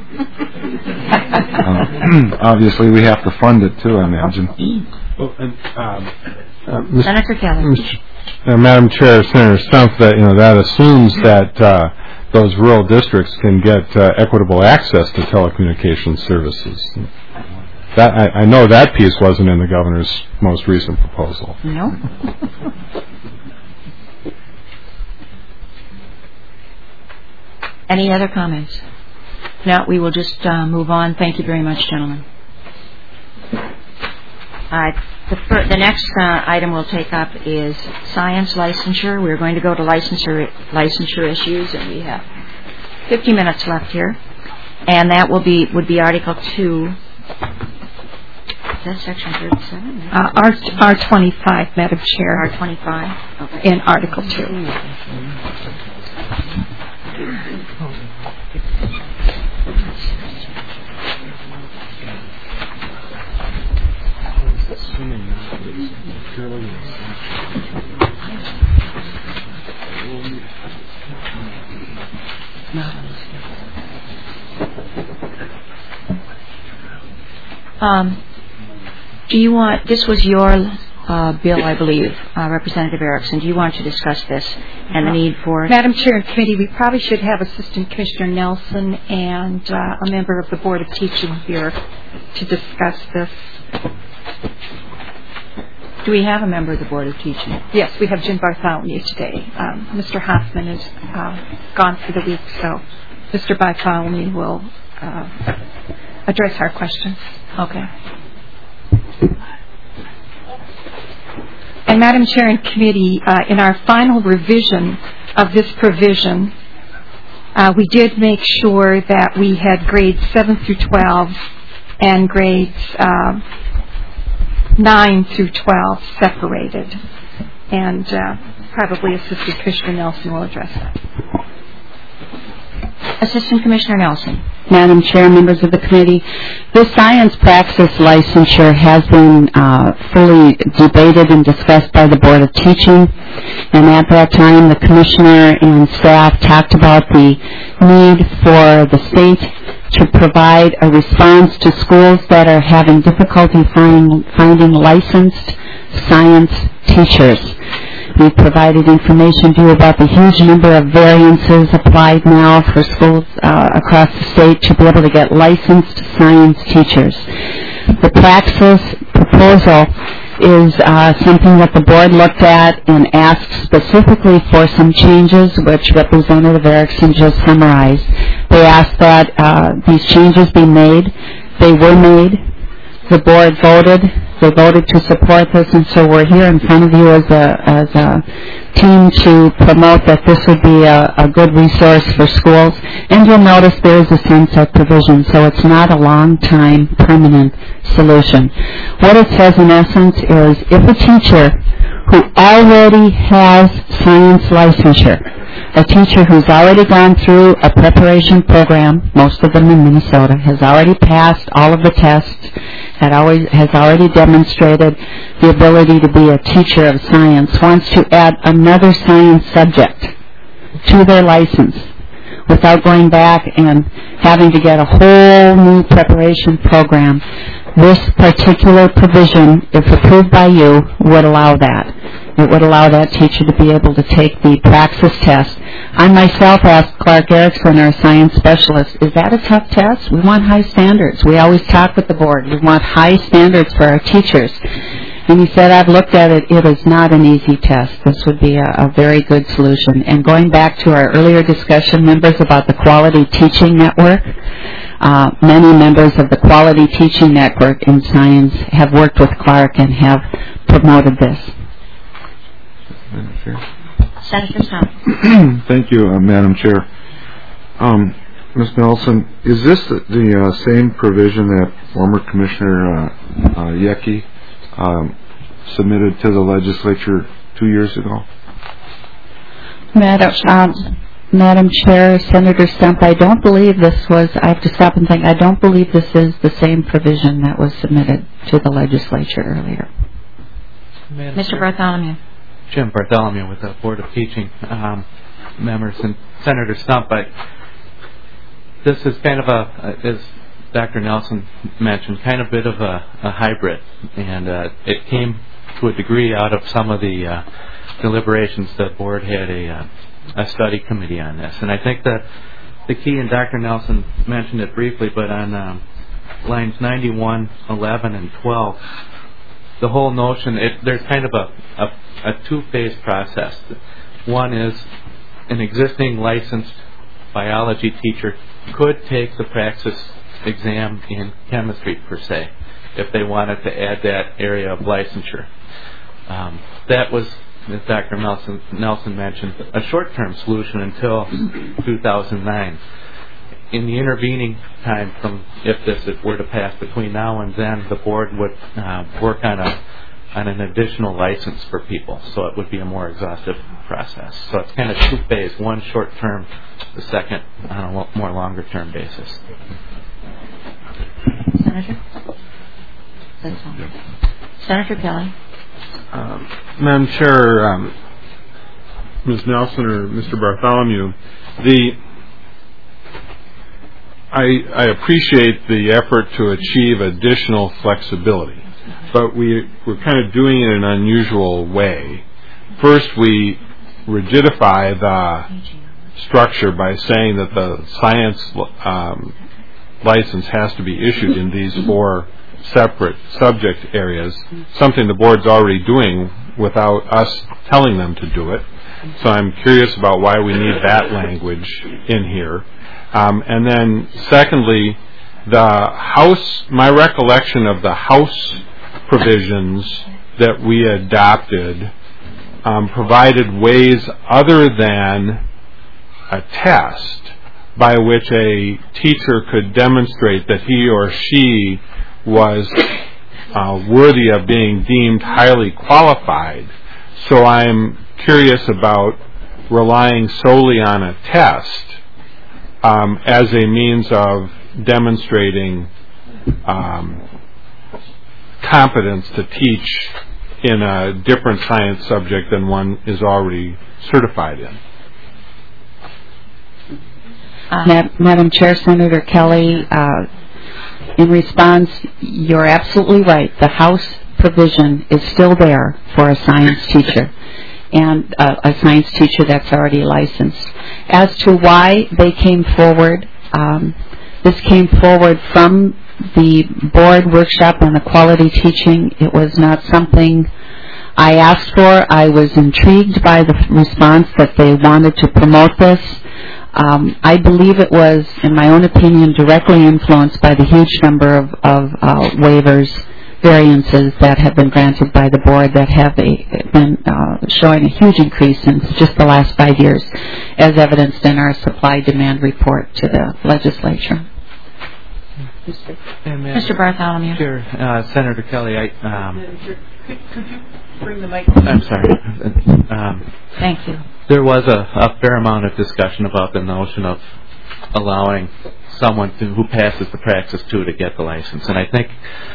uh, obviously, we have to fund it too, I imagine. Well, and, um, uh, Senator Kelly. Mister Uh, Madam Chair, Senator Stumpf, that you know that assumes that uh, those rural districts can get uh, equitable access to telecommunications services. That I, I know that piece wasn't in the governor's most recent proposal. No. Any other comments? No, we will just uh, move on. Thank you very much, gentlemen. Uh, the, fir- the next uh, item we'll take up is science licensure. We're going to go to licensure licensure issues, and we have fifty minutes left here, and that will be would be Article Two. Is that Section thirty-seven? Uh, R R twenty-five, Madam Chair. R twenty-five. Okay. In Article Two. Um, do you want, this was your uh, bill, I believe, uh, Representative Erickson. Do you want to discuss this and the need for it? Madam Chair and Committee, we probably should have Assistant Commissioner Nelson and uh, a member of the Board of Teaching here to discuss this. Do we have a member of the Board of Teaching? Yes, we have Jim Bartholomew today. Um, Mister Hoffman is uh, gone for the week, so Mister Bartholomew will uh, address our questions. Okay. And Madam Chair and Committee, uh, in our final revision of this provision, uh, we did make sure that we had grades seven through twelve and grades uh, nine through twelve separated. And uh, probably Assistant Commissioner Nelson will address that. Assistant Commissioner Nelson. Madam Chair, members of the committee, this science praxis licensure has been uh, fully debated and discussed by the Board of Teaching, and at that time the Commissioner and staff talked about the need for the state to provide a response to schools that are having difficulty find, finding licensed science teachers. We've provided information to you about the huge number of variances applied now for schools uh, across the state to be able to get licensed science teachers. The Praxis proposal is uh, something that the board looked at and asked specifically for some changes, which Representative Erickson just summarized. They asked that uh, these changes be made. They were made. The board voted. They voted to support this, and so we're here in front of you as a as a team to promote that this would be a, a good resource for schools. And you'll notice there is a sunset provision, so it's not a long-time permanent solution. What it says in essence is if a teacher who already has science licensure, a teacher who's already gone through a preparation program, most of them in Minnesota, has already passed all of the tests, had always, has already demonstrated the ability to be a teacher of science, wants to add another science subject to their license without going back and having to get a whole new preparation program. This particular provision, if approved by you, would allow that. It would allow that teacher to be able to take the praxis test. I myself asked Clark Erickson, our science specialist, is that a tough test? We want high standards. We always talk with the board. We want high standards for our teachers. And he said, I've looked at it. It is not an easy test. This would be a, a very good solution. And going back to our earlier discussion, members, about the Quality Teaching Network, uh, many members of the Quality Teaching Network in science have worked with Clark and have promoted this. Madam Chair. Senator Stump. Thank you, uh, Madam Chair. Um, Miz Nelson, is this the, the uh, same provision that former Commissioner uh, uh, Yecke um, submitted to the legislature two years ago? Madam, um, Madam Chair, Senator Stump, I don't believe this was, I have to stop and think, I don't believe this is the same provision that was submitted to the legislature earlier. Madam Mister Chair. Bartholomew. Jim Bartholomew with the Board of Teaching um, members and Senator Stump. I, this is kind of a, as Doctor Nelson mentioned, kind of a bit of a, a hybrid, and uh, it came to a degree out of some of the uh, deliberations. The board had a, uh, a study committee on this, and I think that the key, and Doctor Nelson mentioned it briefly, but on um, lines ninety-one, eleven, and twelve, the whole notion, it, there's kind of a, a, a two-phase process. One is an existing licensed biology teacher could take the praxis exam in chemistry, per se, if they wanted to add that area of licensure. Um, that was, as Doctor Nelson, Nelson mentioned, a short-term solution until two thousand nine. In the intervening time, from if this were to pass between now and then, the board would uh, work on a on an additional license for people, so it would be a more exhaustive process. So it's kind of two phase: one short term, the second on a more longer term basis. Senator, that's all. Yep. Senator Kelly. Um, Madam Chair, um, Miz Nelson or Mister Bartholomew, the I, I appreciate the effort to achieve additional flexibility, but we, we're kind of doing it in an unusual way. First, we rigidify the structure by saying that the science um, license has to be issued in these four separate subject areas, something the board's already doing without us telling them to do it. So I'm curious about why we need that language in here. Um, and then, secondly, the House, my recollection of the House provisions that we adopted um, provided ways other than a test by which a teacher could demonstrate that he or she was uh, worthy of being deemed highly qualified. So I'm curious about relying solely on a test um, as a means of demonstrating um, competence to teach in a different science subject than one is already certified in. Uh, Madam Chair, Senator Kelly, uh, in response, you're absolutely right. The House provision is still there for a science teacher, and uh, a science teacher that's already licensed. As to why they came forward, um, this came forward from the board workshop on the quality teaching. It was not something I asked for. I was intrigued by the response that they wanted to promote this. Um, I believe it was, in my own opinion, directly influenced by the huge number of, of uh, waivers, variances that have been granted by the board that have a, been uh, showing a huge increase in just the last five years, as evidenced in our supply-demand report to the legislature. Mister Bartholomew. Sure, uh, Senator Kelly. I, um, could, could you bring the microphone? I'm sorry. Um, Thank you. There was a, a fair amount of discussion about the notion of allowing someone to, who passes the Praxis two to get the license, and I think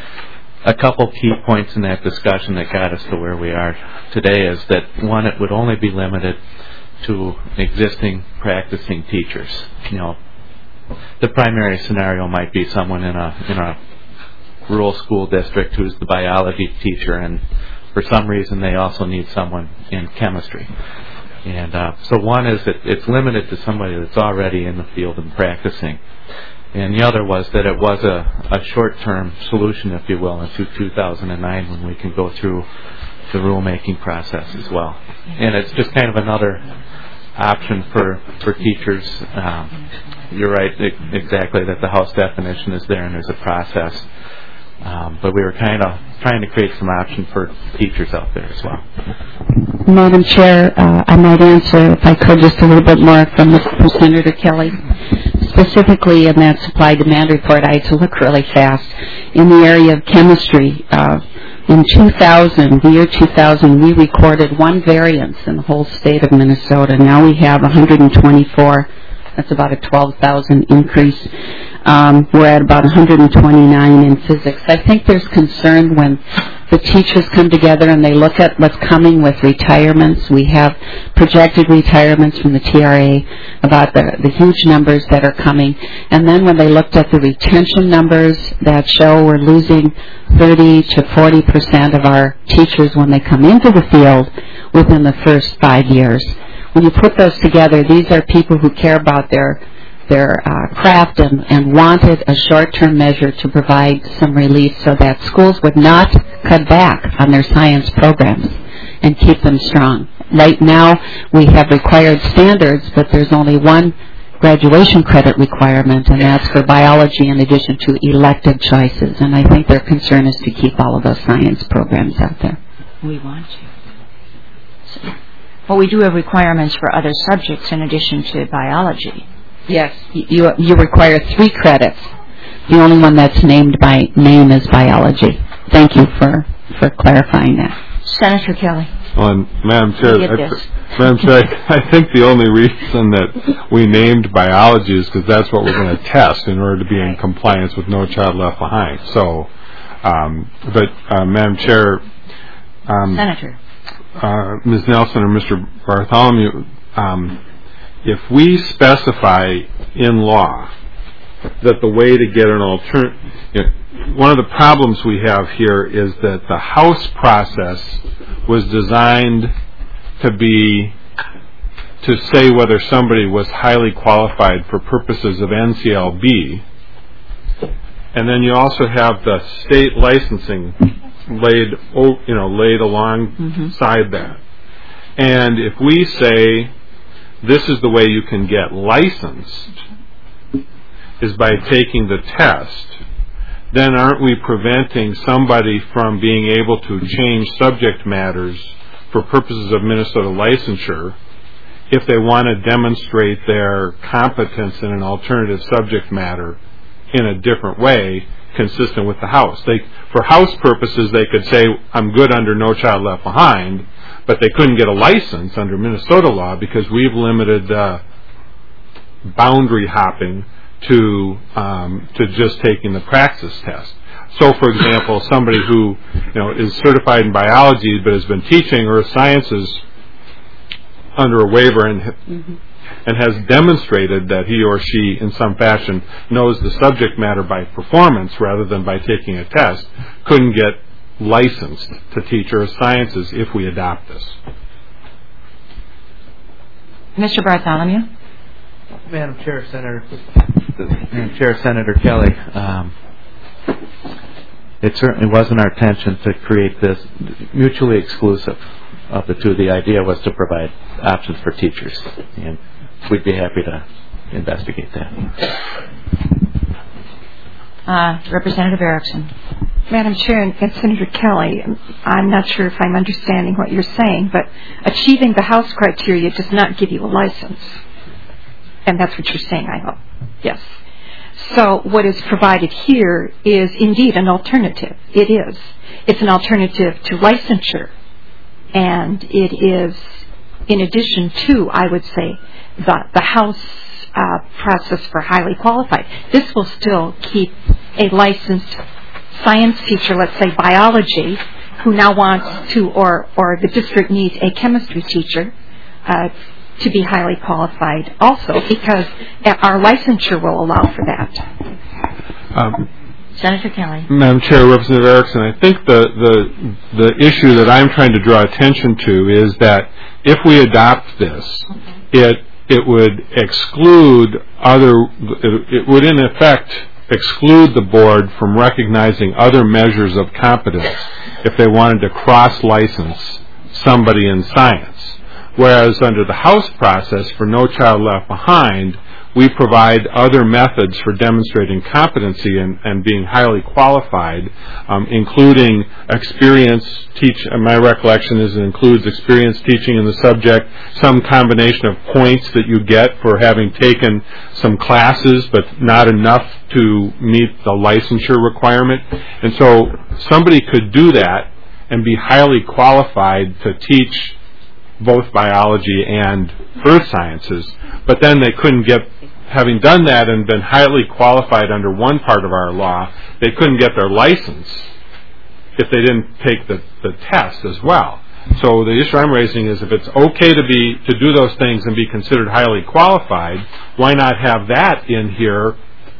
a couple key points in that discussion that got us to where we are today is that, one, it would only be limited to existing practicing teachers. You know, the primary scenario might be someone in a in a rural school district who's the biology teacher, and for some reason they also need someone in chemistry. And uh, so one is that it's limited to somebody that's already in the field and practicing. And the other was that it was a, a short-term solution, if you will, into two thousand nine when we can go through the rulemaking process as well. And it's just kind of another option for, for teachers. Um, you're right, e- exactly, that the House definition is there and there's a process. Um, but we were kind of trying to create some option for teachers out there as well. Madam Chair, uh, I might answer, if I could, just a little bit more from, from Senator Kelly. Specifically in that supply-demand report, I had to look really fast. In the area of chemistry, uh, in two thousand, the year two thousand, we recorded one variance in the whole state of Minnesota. Now we have one hundred twenty-four. That's about a twelve thousand increase. Um, we're at about one hundred twenty-nine in physics. I think there's concern when the teachers come together and they look at what's coming with retirements. We have projected retirements from the T R A about the, the huge numbers that are coming. And then when they looked at the retention numbers that show we're losing thirty to forty percent of our teachers when they come into the field within the first five years. When you put those together, these are people who care about their their uh, craft and, and wanted a short-term measure to provide some relief so that schools would not cut back on their science programs and keep them strong. Right now, we have required standards, but there's only one graduation credit requirement, and that's for biology in addition to elective choices. And I think their concern is to keep all of those science programs out there. We want to. So, well, we do have requirements for other subjects in addition to biology. Yes, you you require three credits. The only one that's named by name is biology. Thank you for, for clarifying that. Senator Kelly. Well, and Madam Chair, Get I, this. Madam Chair, I think the only reason that we named biology is because that's what we're going to test in order to be in compliance with No Child Left Behind. So, um, but uh, Madam Chair, um, Senator, uh, Miz Nelson or Mister Bartholomew, um, if we specify in law that the way to get an alternative, you know, one of the problems we have here is that the House process was designed to be, to say whether somebody was highly qualified for purposes of N C L B, and then you also have the state licensing laid, you know, laid alongside mm-hmm. that. And if we say this is the way you can get licensed, is by taking the test, then aren't we preventing somebody from being able to change subject matters for purposes of Minnesota licensure if they want to demonstrate their competence in an alternative subject matter in a different way consistent with the House? They, for House purposes, they could say, I'm good under No Child Left Behind, but they couldn't get a license under Minnesota law because we've limited uh, boundary hopping to um, to just taking the praxis test. So, for example, somebody who you know is certified in biology but has been teaching earth sciences under a waiver and mm-hmm. and has demonstrated that he or she, in some fashion, knows the subject matter by performance rather than by taking a test, couldn't get licensed to teach earth sciences if we adopt this. Mister Bartholomew? Madam Chair, Senator, Madam Chair, Senator Kelly, um, it certainly wasn't our intention to create this mutually exclusive of the two. The idea was to provide options for teachers, and we'd be happy to investigate that. Uh, Representative Erickson. Madam Chair and, and Senator Kelly, I'm not sure if I'm understanding what you're saying, but achieving the House criteria does not give you a license. And that's what you're saying, I hope. Yes. So what is provided here is indeed an alternative. It is. It's an alternative to licensure. And it is, in addition to, I would say, the, the House uh, process for highly qualified. This will still keep a licensed science teacher, let's say biology, who now wants to, or, or the district needs a chemistry teacher, uh, to be highly qualified also, because our licensure will allow for that. Um, Senator Kelly. Madam Chair, Representative Erickson, I think the, the the issue that I'm trying to draw attention to is that if we adopt this, it it would exclude other, it, it would in effect exclude the board from recognizing other measures of competence if they wanted to cross-license somebody in science. Whereas under the House process for No Child Left Behind, we provide other methods for demonstrating competency and, and being highly qualified, um, including experience teach. My recollection is it includes experience teaching in the subject, some combination of points that you get for having taken some classes, but not enough to meet the licensure requirement. And so somebody could do that and be highly qualified to teach both biology and earth sciences, but then they couldn't get, having done that and been highly qualified under one part of our law, they couldn't get their license if they didn't take the, the test as well. So the issue I'm raising is if it's okay to be to do those things and be considered highly qualified, why not have that in here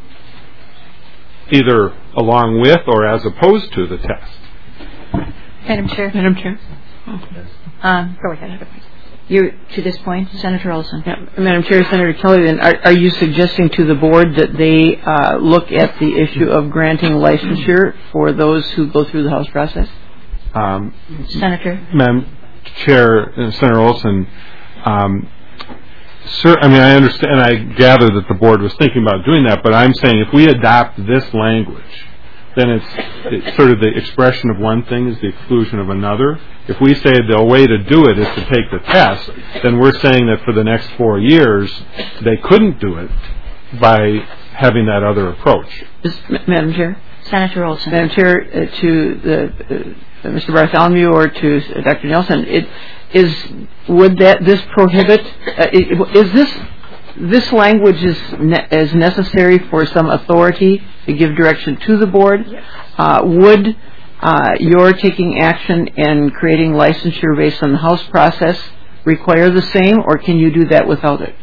either along with or as opposed to the test? Madam Chair. Madam Chair. Um, go ahead. You to this point, Senator Olson. Yeah, Madam Chair, Senator Kelly. Then, are, are you suggesting to the board that they uh, look at the issue of granting licensure for those who go through the House process? Um, Senator. Madam Chair, uh, Senator Olson. Um, sir, I mean, I understand. And I gather that the board was thinking about doing that. But I'm saying if we adopt this language, then it's, it's sort of the expression of one thing is the exclusion of another. If we say the way to do it is to take the test, then we're saying that for the next four years they couldn't do it by having that other approach. Madam Chair? Senator Olson. Madam Chair, uh, to the, uh, Mister Bartholomew or to uh, Doctor Nelson, it is would that this prohibit? Uh, is this this language is ne- is necessary for some authority to give direction to the board? Yes. Uh, would uh, your taking action and creating licensure based on the House process require the same, or can you do that without it?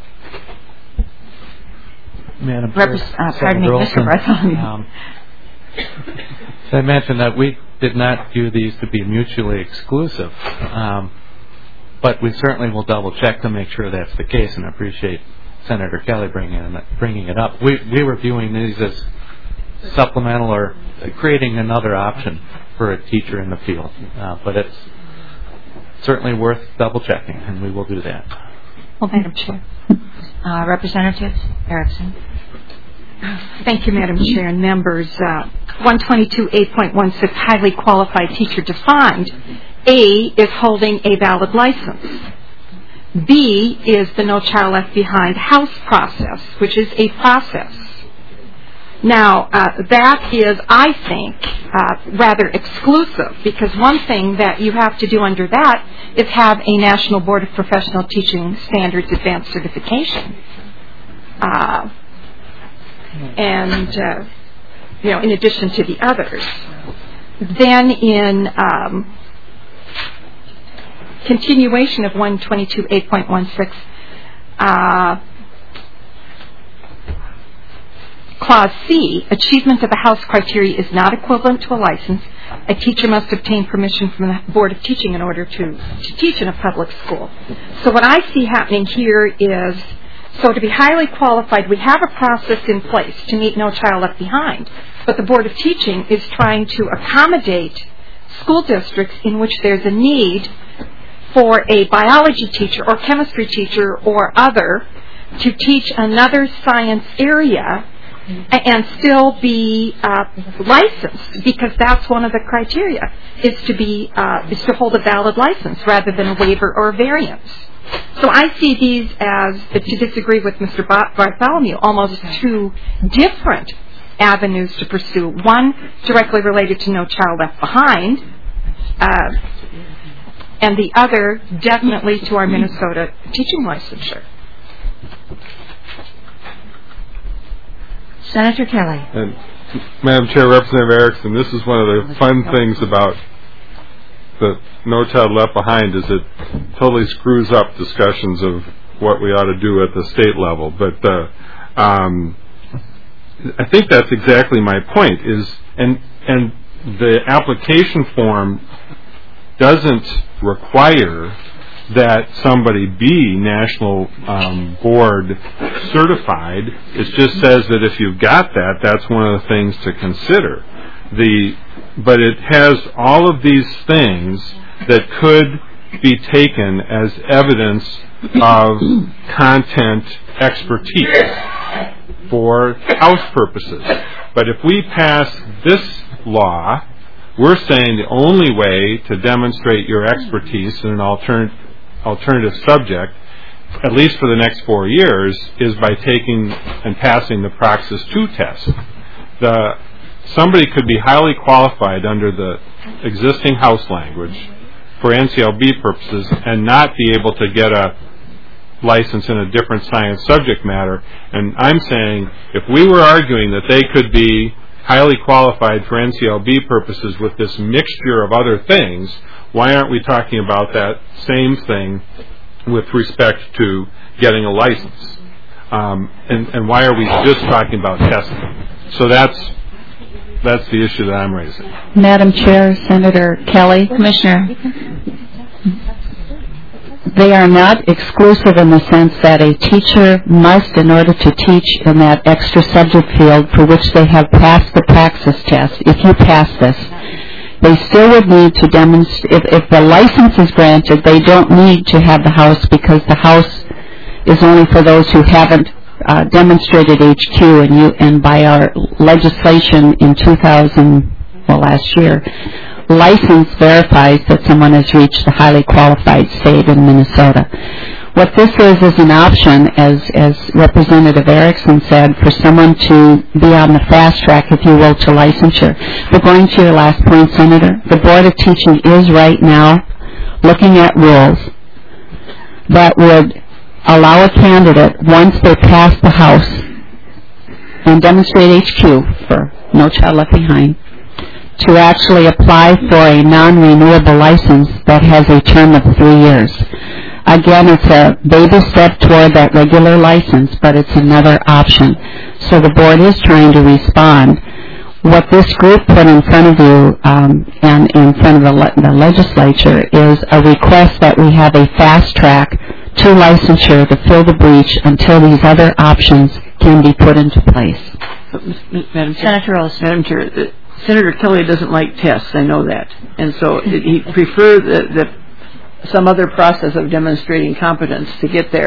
Madam Repres- Chair, uh, pardon me, Mister Bartholomew. Um, so I mentioned that we did not view these to be mutually exclusive, um, but we certainly will double check to make sure that's the case, and I appreciate Senator Kelly bringing it, bringing it up. We, we were viewing these as supplemental or creating another option for a teacher in the field, uh, but it's certainly worth double checking, and we will do that. Well, Madam Chair. Uh, Representative Erickson. Thank you, Madam Chair and members. Uh, one twenty-two A point one six, highly qualified teacher defined. A is holding a valid license. B is the No Child Left Behind house process, which is a process. Now, uh, that is, I think, uh, rather exclusive, because one thing that you have to do under that is have a National Board of Professional Teaching Standards Advanced Certification. Uh, and, uh, you know, in addition to the others. Then in um, continuation of one twenty-two A point one six, uh, Clause C, achievement of a house criteria is not equivalent to a license. A teacher must obtain permission from the Board of Teaching in order to, to teach in a public school. So what I see happening here is, so to be highly qualified, we have a process in place to meet No Child Left Behind, but the Board of Teaching is trying to accommodate school districts in which there's a need for a biology teacher or chemistry teacher or other to teach another science area and still be uh, licensed, because that's one of the criteria, is to be uh, is to hold a valid license rather than a waiver or a variance. So I see these as, to disagree with Mister Bartholomew, almost two different avenues to pursue. One directly related to No Child Left Behind, uh, and the other definitely to our Minnesota teaching licensure. Senator Kelly. And, Madam Chair, Representative Erickson, this is one of the fun things about the No Child Left Behind, is it totally screws up discussions of what we ought to do at the state level. But uh, um, I think that's exactly my point. Is and and the application form doesn't require that somebody be National um, Board certified. It just says that if you've got that, that's one of the things to consider. The but it has all of these things that could be taken as evidence of content expertise for house purposes. But if we pass this law, we're saying the only way to demonstrate your expertise in an altern- alternative subject, at least for the next four years, is by taking and passing the Praxis two test. The, somebody could be highly qualified under the existing house language for N C L B purposes and not be able to get a license in a different science subject matter. And I'm saying if we were arguing that they could be highly qualified for N C L B purposes with this mixture of other things, why aren't we talking about that same thing with respect to getting a license? Um, and, and why are we just talking about testing? So that's that's the issue that I'm raising. Madam Chair, Senator Kelly. Commissioner. They are not exclusive in the sense that a teacher must, in order to teach in that extra subject field for which they have passed the Praxis test, if you pass this, they still would need to demonstrate, if, if the license is granted, they don't need to have the house, because the house is only for those who haven't uh, demonstrated H Q, and, you, and by our legislation in two thousand, well, last year, license verifies that someone has reached the highly qualified state in Minnesota. What this is is an option, as, as Representative Erickson said, for someone to be on the fast track, if you will, to licensure. But going to your last point, Senator, the Board of Teaching is right now looking at rules that would allow a candidate, once they pass the House and demonstrate H Q for No Child Left Behind, to actually apply for a non-renewable license that has a term of three years. Again, it's a baby step toward that regular license, but it's another option. So the board is trying to respond. What this group put in front of you um, and in front of the, le- the legislature is a request that we have a fast track to licensure to fill the breach until these other options can be put into place. Madam Chair, Senator Olson. Madam Chair, uh, Senator Kelly doesn't like tests, I know that. And so he prefers the, the, some other process of demonstrating competence to get there.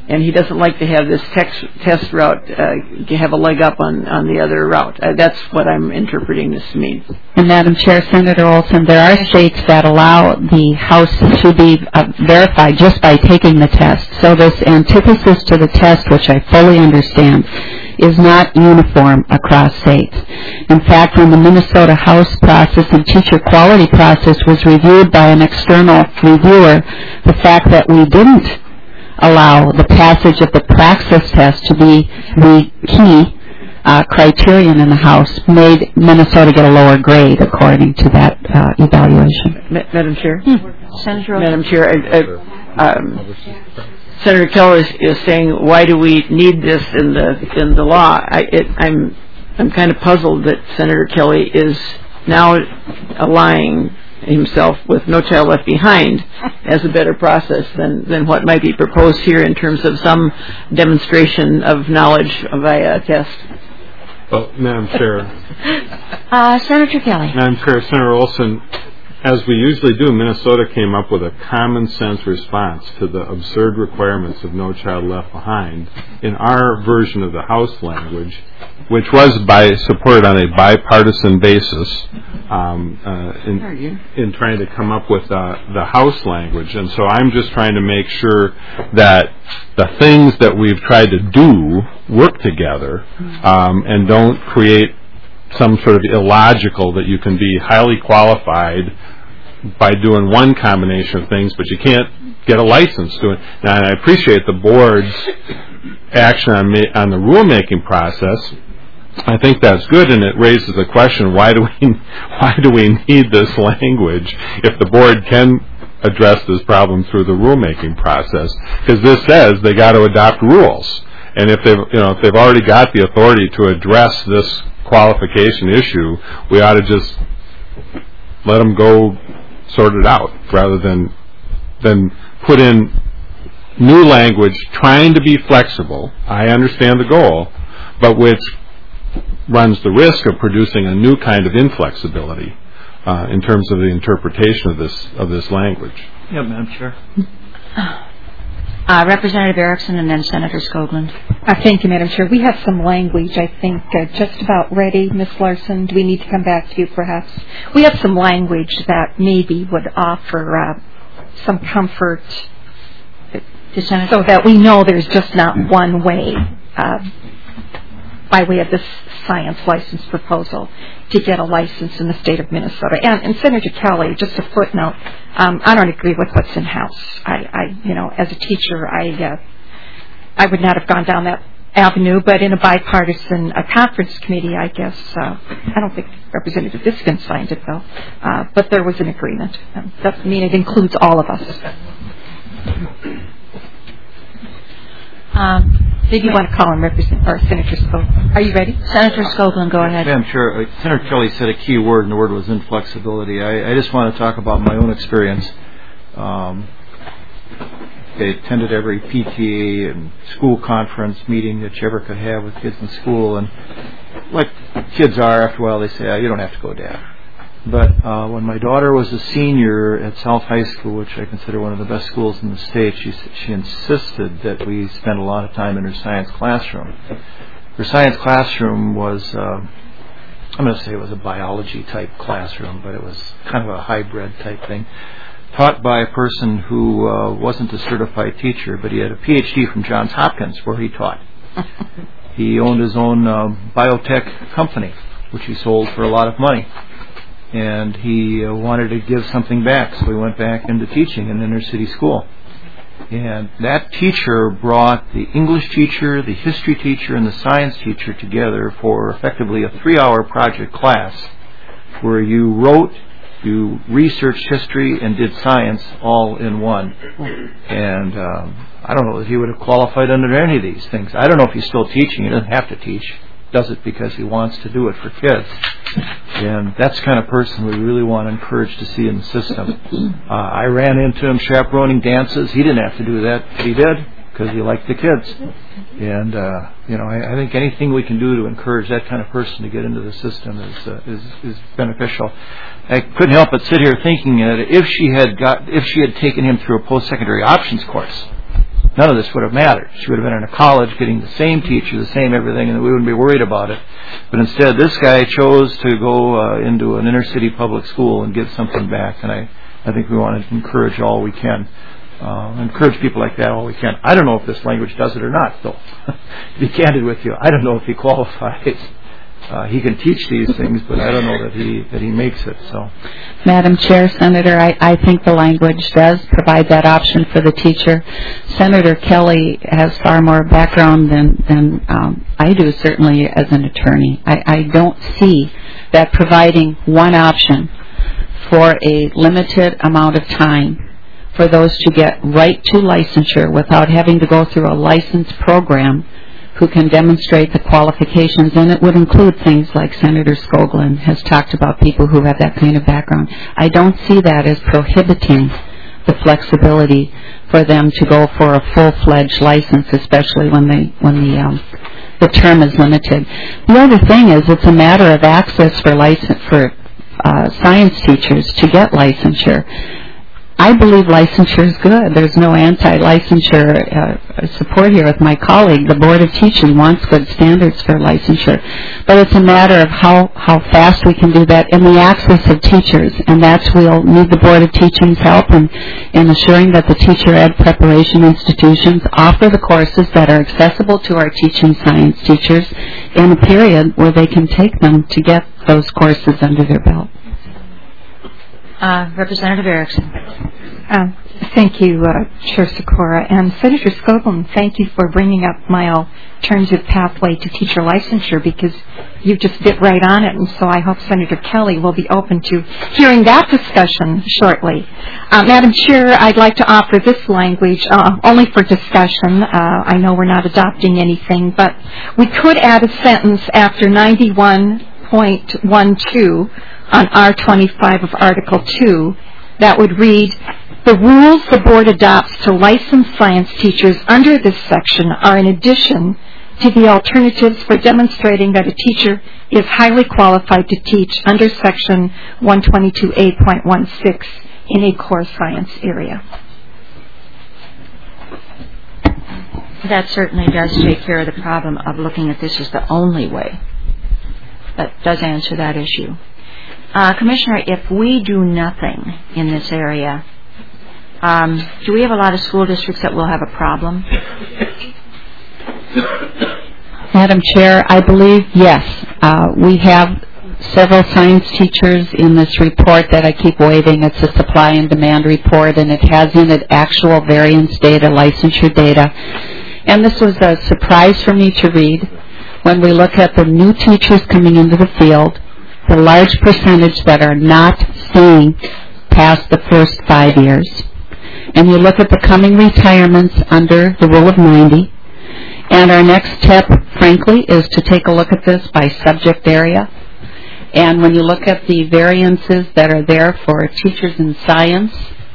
and he doesn't like to have this text, test route uh, have a leg up on, on the other route. Uh, that's what I'm interpreting this to mean. And Madam Chair, Senator Olson, there are states that allow the House to be uh, verified just by taking the test. So this antithesis to the test, which I fully understand, is not uniform across states. In fact, when the Minnesota House process and teacher quality process was reviewed by an external reviewer, the fact that we didn't allow the passage of the praxis test to be the key uh, criterion in the House made Minnesota get a lower grade according to that uh, evaluation. Ma- Madam Chair? Hmm. Senator Madam Chair, I, I, um, Senator Keller is, is saying, why do we need this in the in the law? I, it, I'm I'm kind of puzzled that Senator Kelly is now aligning himself with No Child Left Behind as a better process than, than what might be proposed here in terms of some demonstration of knowledge via a test. Well, Madam Chair. Uh, Senator Kelly. Madam Chair, Senator Olson, as we usually do, Minnesota came up with a common sense response to the absurd requirements of No Child Left Behind in our version of the House language, which was by supported on a bipartisan basis um, uh, in, in trying to come up with uh, the House language. And so I'm just trying to make sure that the things that we've tried to do work together um, and don't create some sort of illogical that you can be highly qualified by doing one combination of things, but you can't get a license to it. Now, and I appreciate the board's action on, ma- on the rulemaking process. I think that's good, and it raises the question: why do we why do we need this language if the board can address this problem through the rulemaking process? Because this says they got to adopt rules, and if they've you know if they've already got the authority to address this qualification issue, we ought to just let them go sort it out rather than than put in new language trying to be flexible. I understand the goal, but which runs the risk of producing a new kind of inflexibility uh, in terms of the interpretation of this of this language. Yeah, Madam Chair. Uh, Representative Erickson and then Senator Skoglund. Uh, thank you, Madam Chair. We have some language, I think, uh, just about ready. Miz Larson, do we need to come back to you, perhaps? We have some language that maybe would offer uh, some comfort to Senator, so that we know there's just not one way uh, by way of this science license proposal to get a license in the state of Minnesota. And, and Senator Kelly, just a footnote, um, I don't agree with what's in-house. I, I, you know, as a teacher, I, uh, I would not have gone down that avenue, but in a bipartisan uh, conference committee, I guess, uh, I don't think Representative Diskin signed it, though, uh, but there was an agreement. Um, doesn't mean it includes all of us. Um, Did you want to call him Representative or Senator Skoglund? Are you ready? Senator Skoglund, go ahead. Madam Chair, uh, Senator Kelly said a key word, and the word was inflexibility. I, I just want to talk about my own experience. Um, I attended every P T A and school conference meeting that you ever could have with kids in school, and like kids are, after a while they say, oh, you don't have to go, Dad. But uh, when my daughter was a senior at South High School, which I consider one of the best schools in the state, she she insisted that we spend a lot of time in her science classroom. Her science classroom was, uh, I'm going to say it was a biology type classroom, but it was kind of a hybrid type thing, taught by a person who uh, wasn't a certified teacher, but he had a P H D from Johns Hopkins where he taught. He owned his own uh, biotech company, which he sold for a lot of money. And he uh, wanted to give something back, so he went back into teaching in inner city school. And that teacher brought the English teacher, the history teacher, and the science teacher together for effectively a three-hour project class where you wrote, you researched history, and did science all in one. And um, I don't know if he would have qualified under any of these things. I don't know if he's still teaching. He doesn't have to teach. Does it because he wants to do it for kids. And that's the kind of person we really want to encourage to see in the system. Uh, I ran into him chaperoning dances. He didn't have to do that, but he did because he liked the kids. And, uh, you know, I, I think anything we can do to encourage that kind of person to get into the system is, uh, is, is beneficial. I couldn't help but sit here thinking that if she had got, if she had taken him through a post-secondary options course, none of this would have mattered. She would have been in a college getting the same teacher, the same everything, and we wouldn't be worried about it. But instead, this guy chose to go uh, into an inner city public school and give something back, and I, I think we want to encourage all we can. Uh, encourage people like that all we can. I don't know if this language does it or not, though. To be candid with you, I don't know if he qualifies. Uh, he can teach these things, but I don't know that he that he makes it. So, Madam Chair, Senator, I, I think the language does provide that option for the teacher. Senator Kelly has far more background than than um, I do, certainly as an attorney. I, I don't see that providing one option for a limited amount of time for those to get right to licensure without having to go through a license program who can demonstrate the qualifications, and it would include things like Senator Skoglund has talked about, people who have that kind of background. I don't see that as prohibiting the flexibility for them to go for a full-fledged license, especially when they when the um, the term is limited. The other thing is it's a matter of access for license for uh, science teachers to get licensure. I believe licensure is good. There's no anti-licensure uh, support here with my colleague. The Board of Teaching wants good standards for licensure. But it's a matter of how, how fast we can do that and the access of teachers. And that's we'll need the Board of Teaching's help in, in assuring that the teacher ed preparation institutions offer the courses that are accessible to our teaching science teachers in a period where they can take them to get those courses under their belt. Uh, Representative Erickson. Uh, thank you, uh, Chair Sikora. And Senator Skoglund, thank you for bringing up my alternative pathway to teacher licensure, because you just bit right on it, and so I hope Senator Kelly will be open to hearing that discussion shortly. Uh, Madam Chair, I'd like to offer this language uh, only for discussion. Uh, I know we're not adopting anything, but we could add a sentence after ninety-one point twelve on R twenty-five of Article two that would read, the rules the Board adopts to license science teachers under this section are in addition to the alternatives for demonstrating that a teacher is highly qualified to teach under Section one twenty-two A point sixteen in a core science area. That certainly does take care of the problem of looking at this as the only way. That does answer that issue. Uh, Commissioner, if we do nothing in this area, um, do we have a lot of school districts that will have a problem? Madam Chair, I believe yes. Uh, we have several science teachers in this report that I keep waving. It's a supply and demand report, and it has in it actual variance data, licensure data. And this was a surprise for me to read. When we look at the new teachers coming into the field, the large percentage that are not staying past the first five years, and you look at the coming retirements under the Rule of ninety, and our next step, frankly, is to take a look at this by subject area. And when you look at the variances that are there for teachers in science,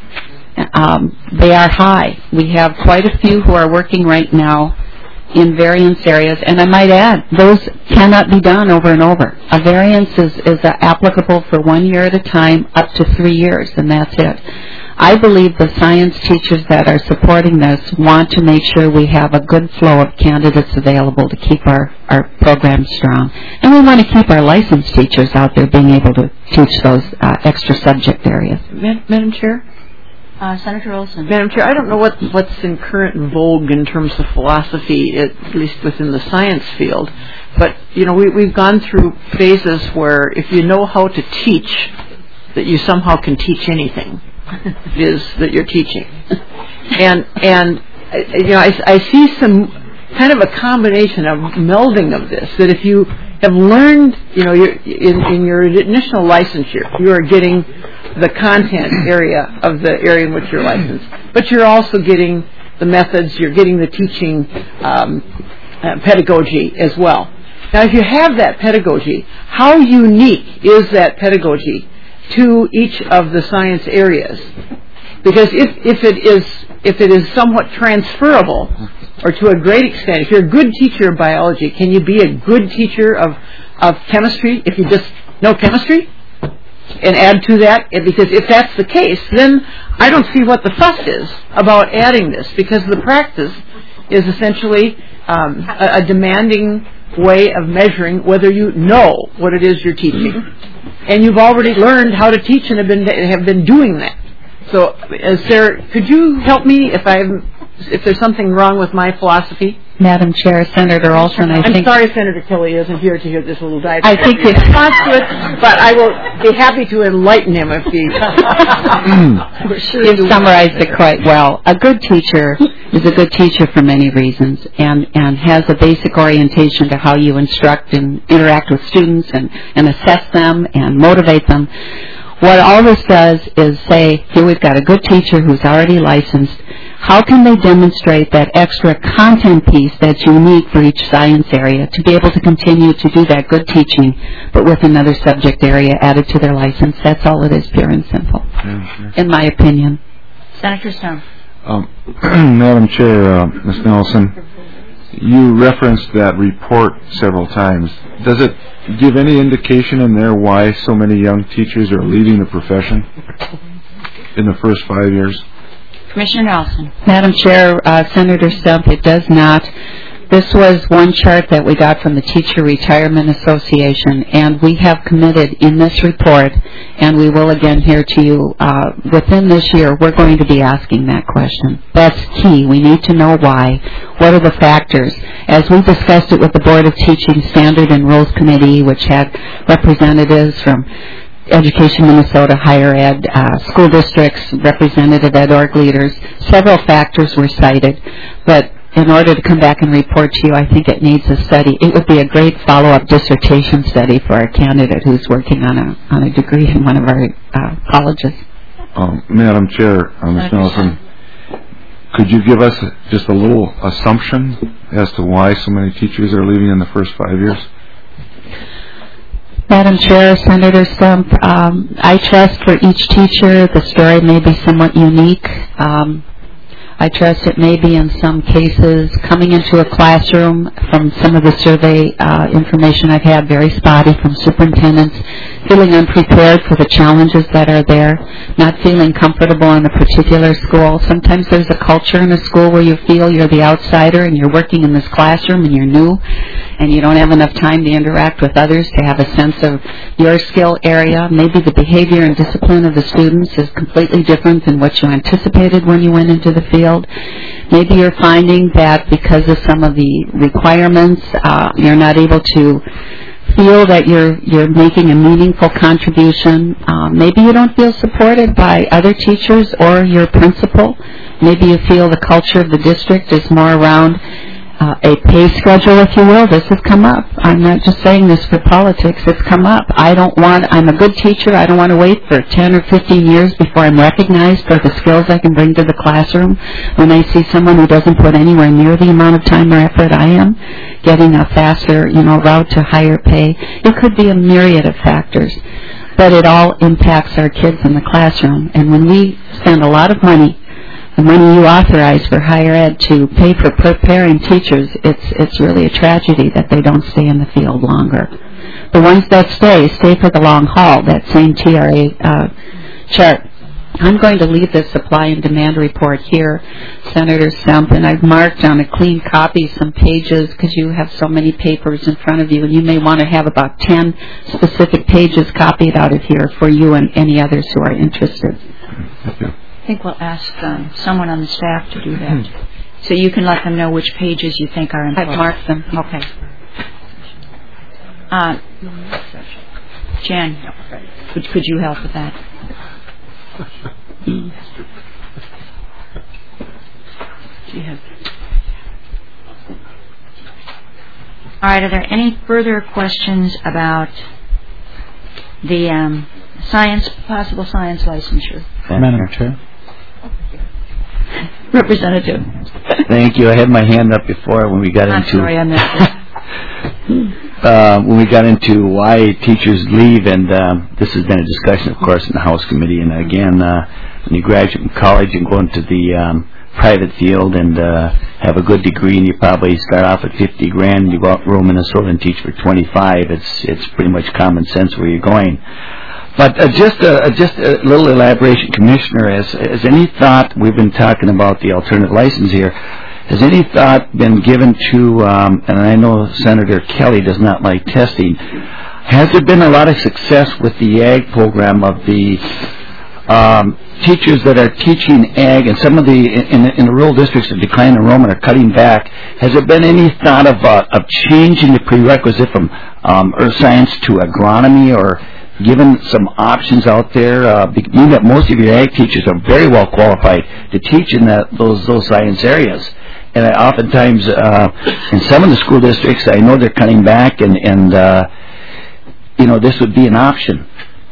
um, they are high. We have quite a few who are working right now in variance areas, and I might add, those cannot be done over and over. A variance is, is uh, applicable for one year at a time, up to three years, and that's it. I believe the science teachers that are supporting this want to make sure we have a good flow of candidates available to keep our, our program strong. And we want to keep our licensed teachers out there being able to teach those uh, extra subject areas. Madam Chair? Uh, Senator Olson. Madam Chair, I don't know what, what's in current vogue in terms of philosophy, at least within the science field, but, you know, we, we've gone through phases where if you know how to teach, that you somehow can teach anything it is that you're teaching. and, and you know, I, I see some kind of a combination of melding of this, that if you have learned, you know, you're, in, in your initial licensure, you are getting the content area of the area in which you're licensed, but you're also getting the methods, you're getting the teaching um, uh, pedagogy as well. Now, if you have that pedagogy, how unique is that pedagogy to each of the science areas? Because if, if it is if it is somewhat transferable, or to a great extent, if you're a good teacher of biology, can you be a good teacher of, of chemistry if you just know chemistry? and add to that? Because if that's the case, then I don't see what the fuss is about adding this, because the practice is essentially um, a, a demanding way of measuring whether you know what it is you're teaching, and you've already learned how to teach and have been have been doing that. So, is there? Could you help me if I'm if there's something wrong with my philosophy? Madam Chair, Senator Olson, I I'm think... sorry Senator Tilley isn't here to hear this little diatribe. I think it's... response to it, but I will be happy to enlighten him if he... You've summarized it quite well. A good teacher is a good teacher for many reasons, and, and has a basic orientation to how you instruct and interact with students and, and assess them and motivate them. What all this does is say, here we've got a good teacher who's already licensed. How can they demonstrate that extra content piece that's unique for each science area to be able to continue to do that good teaching, but with another subject area added to their license? That's all it is, pure and simple, yeah, in my opinion. Senator Stone. Um, Madam Chair, uh, Miz Nelson, you referenced that report several times. Does it give any indication in there why so many young teachers are leaving the profession in the first five years? Commissioner Nelson. Madam Chair, uh, Senator Stump, it does not. This was one chart that we got from the Teacher Retirement Association, and we have committed in this report, and we will again hear to you uh, within this year, we're going to be asking that question. That's key. We need to know why. What are the factors? As we discussed it with the Board of Teaching Standard and Rules Committee, which had representatives from Education Minnesota, Higher Ed, uh, school districts, representative ed org leaders, several factors were cited, but in order to come back and report to you, I think it needs a study. It would be a great follow-up dissertation study for a candidate who's working on a on a degree in one of our uh, colleges. Um, Madam Chair, uh, Miz Nelson, could you give us just a little assumption as to why so many teachers are leaving in the first five years? Madam Chair, Senator Stump, um, I trust for each teacher the story may be somewhat unique. Um, I trust it may be in some cases coming into a classroom from some of the survey uh, information I've had, very spotty from superintendents, feeling unprepared for the challenges that are there, not feeling comfortable in a particular school. Sometimes there's a culture in a school where you feel you're the outsider and you're working in this classroom and you're new and you don't have enough time to interact with others to have a sense of your skill area. Maybe the behavior and discipline of the students is completely different than what you anticipated when you went into the field. Maybe you're finding that because of some of the requirements, uh, you're not able to feel that you're you're making a meaningful contribution. Uh, maybe you don't feel supported by other teachers or your principal. Maybe you feel the culture of the district is more around Uh, a pay schedule, if you will. This has come up. I'm not just saying this for politics. It's come up. I don't want, I'm a good teacher. I don't want to wait for ten or fifteen years before I'm recognized for the skills I can bring to the classroom. When I see someone who doesn't put anywhere near the amount of time or effort I am, getting a faster, you know, route to higher pay. It could be a myriad of factors, but it all impacts our kids in the classroom. And when we spend a lot of money, the money you authorize for higher ed to pay for preparing teachers, it's it's really a tragedy that they don't stay in the field longer. The ones that stay, stay for the long haul, that same T R A uh, chart. I'm going to leave this supply and demand report here, Senator Stump, and I've marked on a clean copy some pages because you have so many papers in front of you, and you may want to have about ten specific pages copied out of here for you and any others who are interested. Thank you. I think we'll ask um, someone on the staff to do that. So you can let them know which pages you think are important. I've marked them. Okay. Uh, Jen, could, could you help with that? Mm. Do you have... All right, are there any further questions about the um, science, possible science licensure? Madam Chair. Representative. Thank you. I had my hand up before when we got I'm into. sorry, I missed it. uh, when we got into why teachers leave, and um, this has been a discussion, of course, in the House Committee. And again, uh, when you graduate from college and go into the um, private field and uh, have a good degree, and you probably start off at fifty grand, and you go out in rural Minnesota and teach for twenty-five. It's it's pretty much common sense where you're going. But uh, just uh, just a little elaboration, Commissioner. Has, has any thought, we've been talking about the alternative license here, has any thought been given to, um, and I know Senator Kelly does not like testing, has there been a lot of success with the ag program of the um, teachers that are teaching ag, and some of the, in, in the rural districts of declining enrollment are cutting back? Has there been any thought of, uh, of changing the prerequisite from um, earth science to agronomy, or given some options out there, uh, being that most of your ag teachers are very well qualified to teach in that, those those science areas? And I oftentimes, uh, in some of the school districts, I know they're cutting back, and, and uh, you know, this would be an option.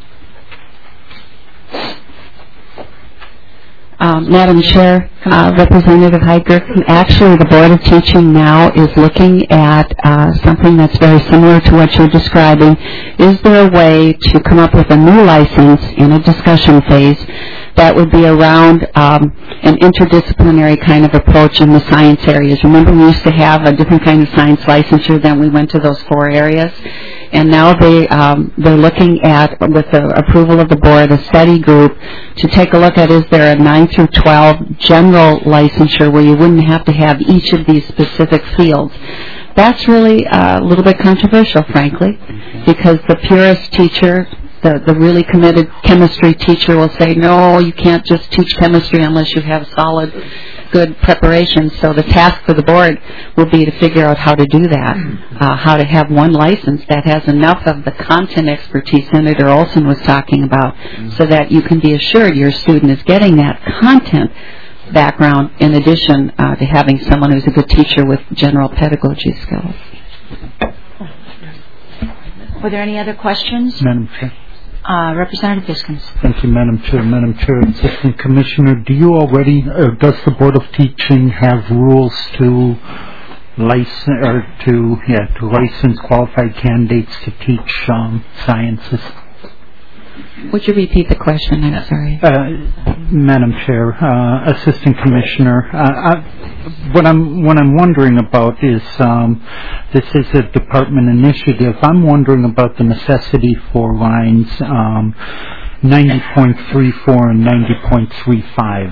Um, Madam Chair, uh, Representative Heidgerk, actually the Board of Teaching now is looking at uh, something that's very similar to what you're describing. Is there a way to come up with a new license in a discussion phase that would be around um, an interdisciplinary kind of approach in the science areas? Remember, we used to have a different kind of science licensure, then we went to those four areas. And now they, um, they're looking at, with the approval of the board, a study group to take a look at, is there a nine through twelve general licensure where you wouldn't have to have each of these specific fields. That's really uh, a little bit controversial, frankly, because the purist teacher, the, the really committed chemistry teacher will say, no, you can't just teach chemistry unless you have solid, good preparation. So the task for the board will be to figure out how to do that, uh, how to have one license that has enough of the content expertise Senator Olson was talking about, so that you can be assured your student is getting that content background in addition uh, to having someone who's a good teacher with general pedagogy skills. Were there any other questions? Madam Chair. Uh, Representative Biskins. Thank you, Madam Chair. Madam Chair, Assistant Commissioner, do you already, or does the Board of Teaching have rules to license, or to, yeah, to license qualified candidates to teach um, sciences? Would you repeat the question? I'm sorry. Uh, Madam Chair, uh, Assistant Commissioner, uh, I, what I'm what I'm wondering about is um, this is a department initiative. I'm wondering about the necessity for lines um, ninety point three four and ninety point three five.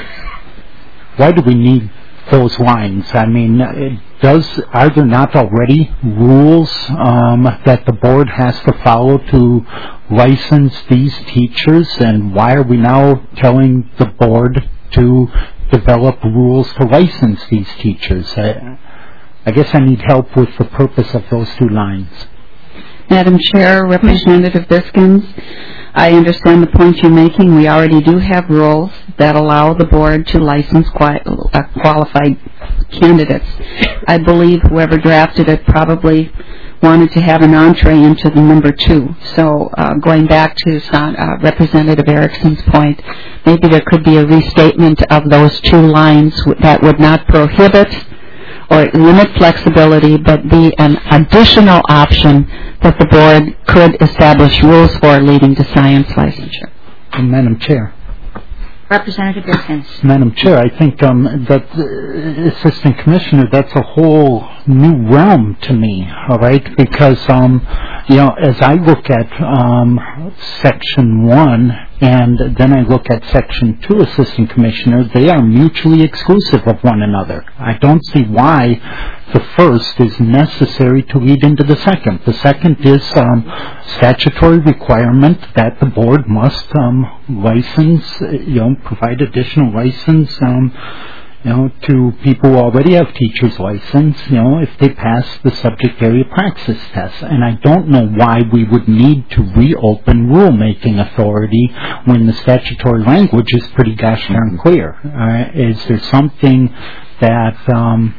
Why do we need those lines? I mean, it does are there not already rules um, that the board has to follow to license these teachers, and why are we now telling the board to develop rules to license these teachers? I, I guess I need help with the purpose of those two lines. Madam Chair, Representative Biskins, I understand the point you're making. We already do have rules that allow the board to license quali- uh, qualified candidates. I believe whoever drafted it probably wanted to have an entree into the number two. So uh, going back to uh, Representative Erickson's point, maybe there could be a restatement of those two lines that would not prohibit or limit flexibility, but be an additional option that the board could establish rules for leading to science licensure. And Madam Chair. Representative Biskins. Madam Chair, I think um, that uh, Assistant Commissioner, that's a whole new realm to me, all right? Because, um, you know, as I look at um, Section one and then I look at Section two, Assistant Commissioner, they are mutually exclusive of one another. I don't see why the first is necessary to lead into the second. The second is um, statutory requirement that the board must um, license, you know, provide additional license, um, you know, to people who already have teacher's license, you know, if they pass the subject area praxis test. And I don't know why we would need to reopen rulemaking authority when the statutory language is pretty gosh darn clear. Uh, is there something that um,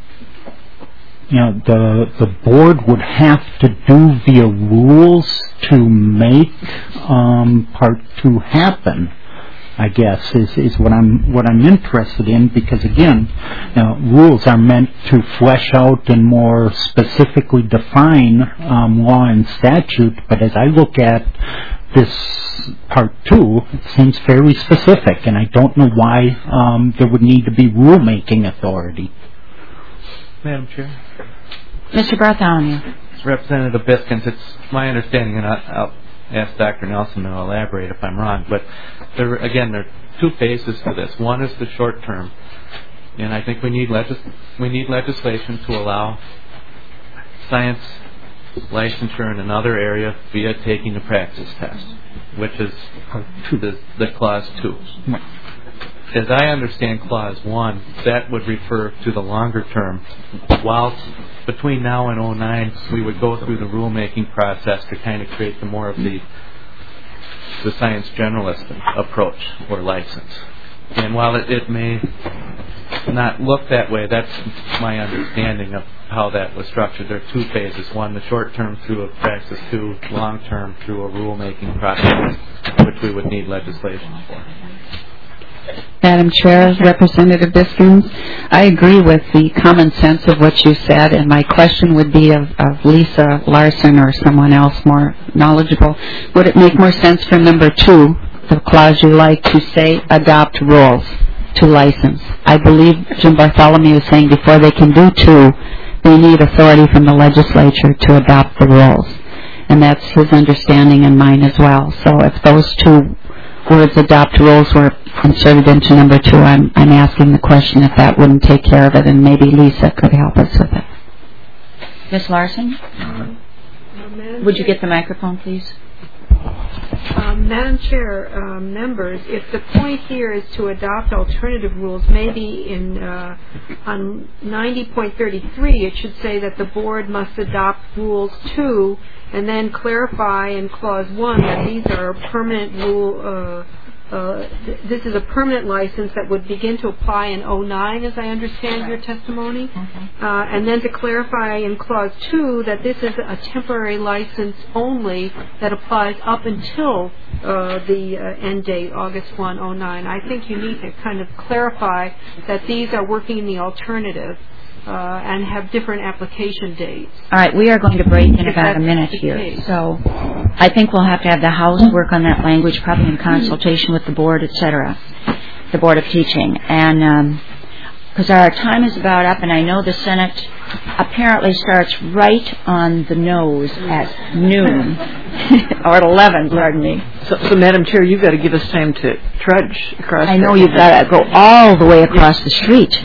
you know, the the board would have to do via rules to make um, part two happen? I guess is is what I'm what I'm interested in, because again, you know, rules are meant to flesh out and more specifically define um, law and statute. But as I look at this part two, it seems fairly specific, and I don't know why um, there would need to be rulemaking authority. Madam Chair. Mister Bartholomew. Representative Biskins, it's my understanding, and I, I'll ask Doctor Nelson to elaborate if I'm wrong. But there, again, there are two phases to this. One is the short term, and I think we need legis- we need legislation to allow science licensure in another area via taking the practice test, which is the, the clause two. As I understand clause one, that would refer to the longer term. While between now and oh nine, we would go through the rulemaking process to kind of create the more of the the science generalist approach or license. And while it, it may not look that way, that's my understanding of how that was structured. There are two phases. One, the short term through a praxis. Two, long term through a rulemaking process, which we would need legislation for. Madam Chair, Representative Biskins, I agree with the common sense of what you said, and my question would be of, of Lisa Larson or someone else more knowledgeable. Would it make more sense for number two, the clause you like, to say adopt rules to license? I believe Jim Bartholomew is saying before they can do two, they need authority from the legislature to adopt the rules. And that's his understanding and mine as well. So if those two words adopt rules were inserted into number two, I'm, I'm asking the question if that wouldn't take care of it, and maybe Lisa could help us with it. Miz Larson? Would you get the microphone, please? Um, Madam Chair, uh, members, if the point here is to adopt alternative rules, maybe in uh, on ninety point thirty-three it should say that the board must adopt rules two, and then clarify in clause one that these are permanent rule. Uh, uh, th- this is a permanent license that would begin to apply in oh nine, as I understand your testimony, uh, and then to clarify in clause two that this is a temporary license only that applies up until uh, the uh, end date, August first, oh nine. I think you need to kind of clarify that these are working in the alternative uh, and have different application dates. All right, we are going to break in about a minute here. So I think we'll have to have the House work on that language, probably in consultation with the board, et cetera, the Board of Teaching. And because um, our time is about up, and I know the Senate apparently starts right on the nose at noon, or at eleven, pardon me. So, so, Madam Chair, you've got to give us time to trudge across. I know you've got to go all the way across the street.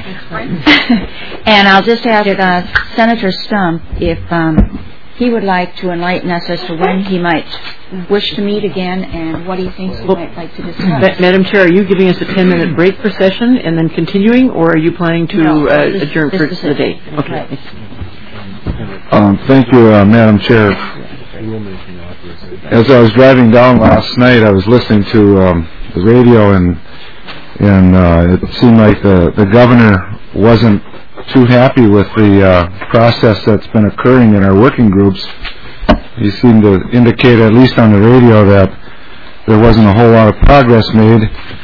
And I'll just ask uh, Senator Stump if um, he would like to enlighten us as to when he might wish to meet again and what he thinks he well, might like to discuss. Ma- Madam Chair, are you giving us a ten-minute break for session and then continuing, or are you planning to no, uh, this, adjourn this for the day? Okay. Right. Um, thank you, uh, Madam Chair. As I was driving down last night, I was listening to um, the radio, and and uh, it seemed like the, the governor wasn't too happy with the uh, process that's been occurring in our working groups. He seemed to indicate, at least on the radio, that there wasn't a whole lot of progress made,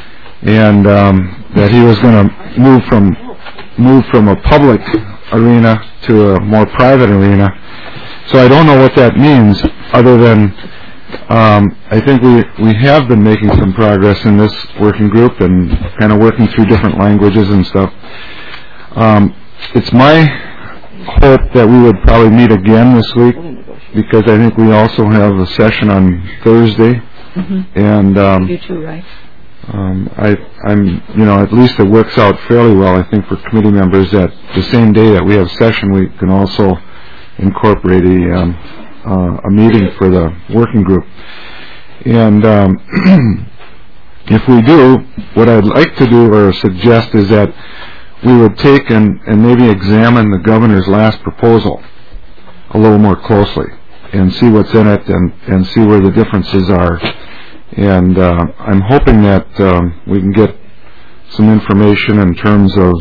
and um, that he was going to move from move from a public arena to a more private arena. So I don't know what that means, other than um, I think we we have been making some progress in this working group and kind of working through different languages and stuff. Um, it's my hope that we would probably meet again this week, because I think we also have a session on Thursday, mm-hmm. and um, you too, right? Um, I, I'm, you know, at least it works out fairly well, I think, for committee members that the same day that we have session, we can also incorporate a, um, uh, a meeting for the working group. And um, if we do, what I'd like to do or suggest is that we would take and, and maybe examine the governor's last proposal a little more closely and see what's in it and, and see where the differences are. And uh, I'm hoping that um, we can get some information in terms of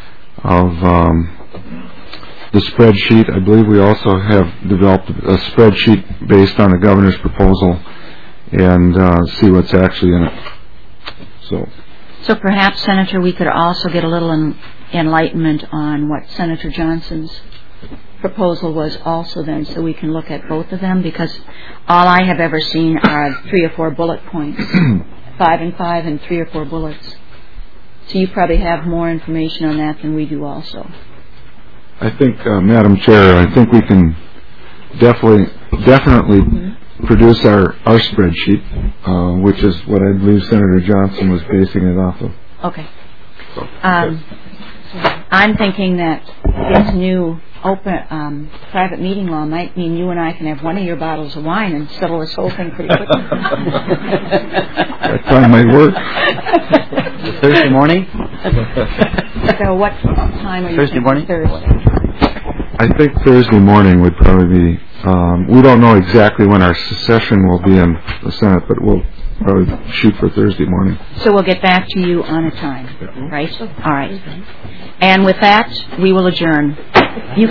of um, the spreadsheet. I believe we also have developed a spreadsheet based on the governor's proposal, and uh, see what's actually in it. So, so perhaps, Senator, we could also get a little en- enlightenment on what Senator Johnson's proposal was also then, so we can look at both of them, because all I have ever seen are three or four bullet points, five and five and three or four bullets. So you probably have more information on that than we do also. I think, uh, Madam Chair, I think we can definitely definitely mm-hmm. produce our, our spreadsheet, uh, which is what I believe Senator Johnson was basing it off of. Okay. Um, I'm thinking that this new open um, private meeting law might mean you and I can have one of your bottles of wine and settle this whole thing pretty quickly. That probably might work. Thursday morning? So what time are you Thursday morning? Thursday. I think Thursday morning would probably be, um, we don't know exactly when our session will be in the Senate, but we'll probably shoot for Thursday morning. So we'll get back to you on a time, right? All right. And with that, we will adjourn. You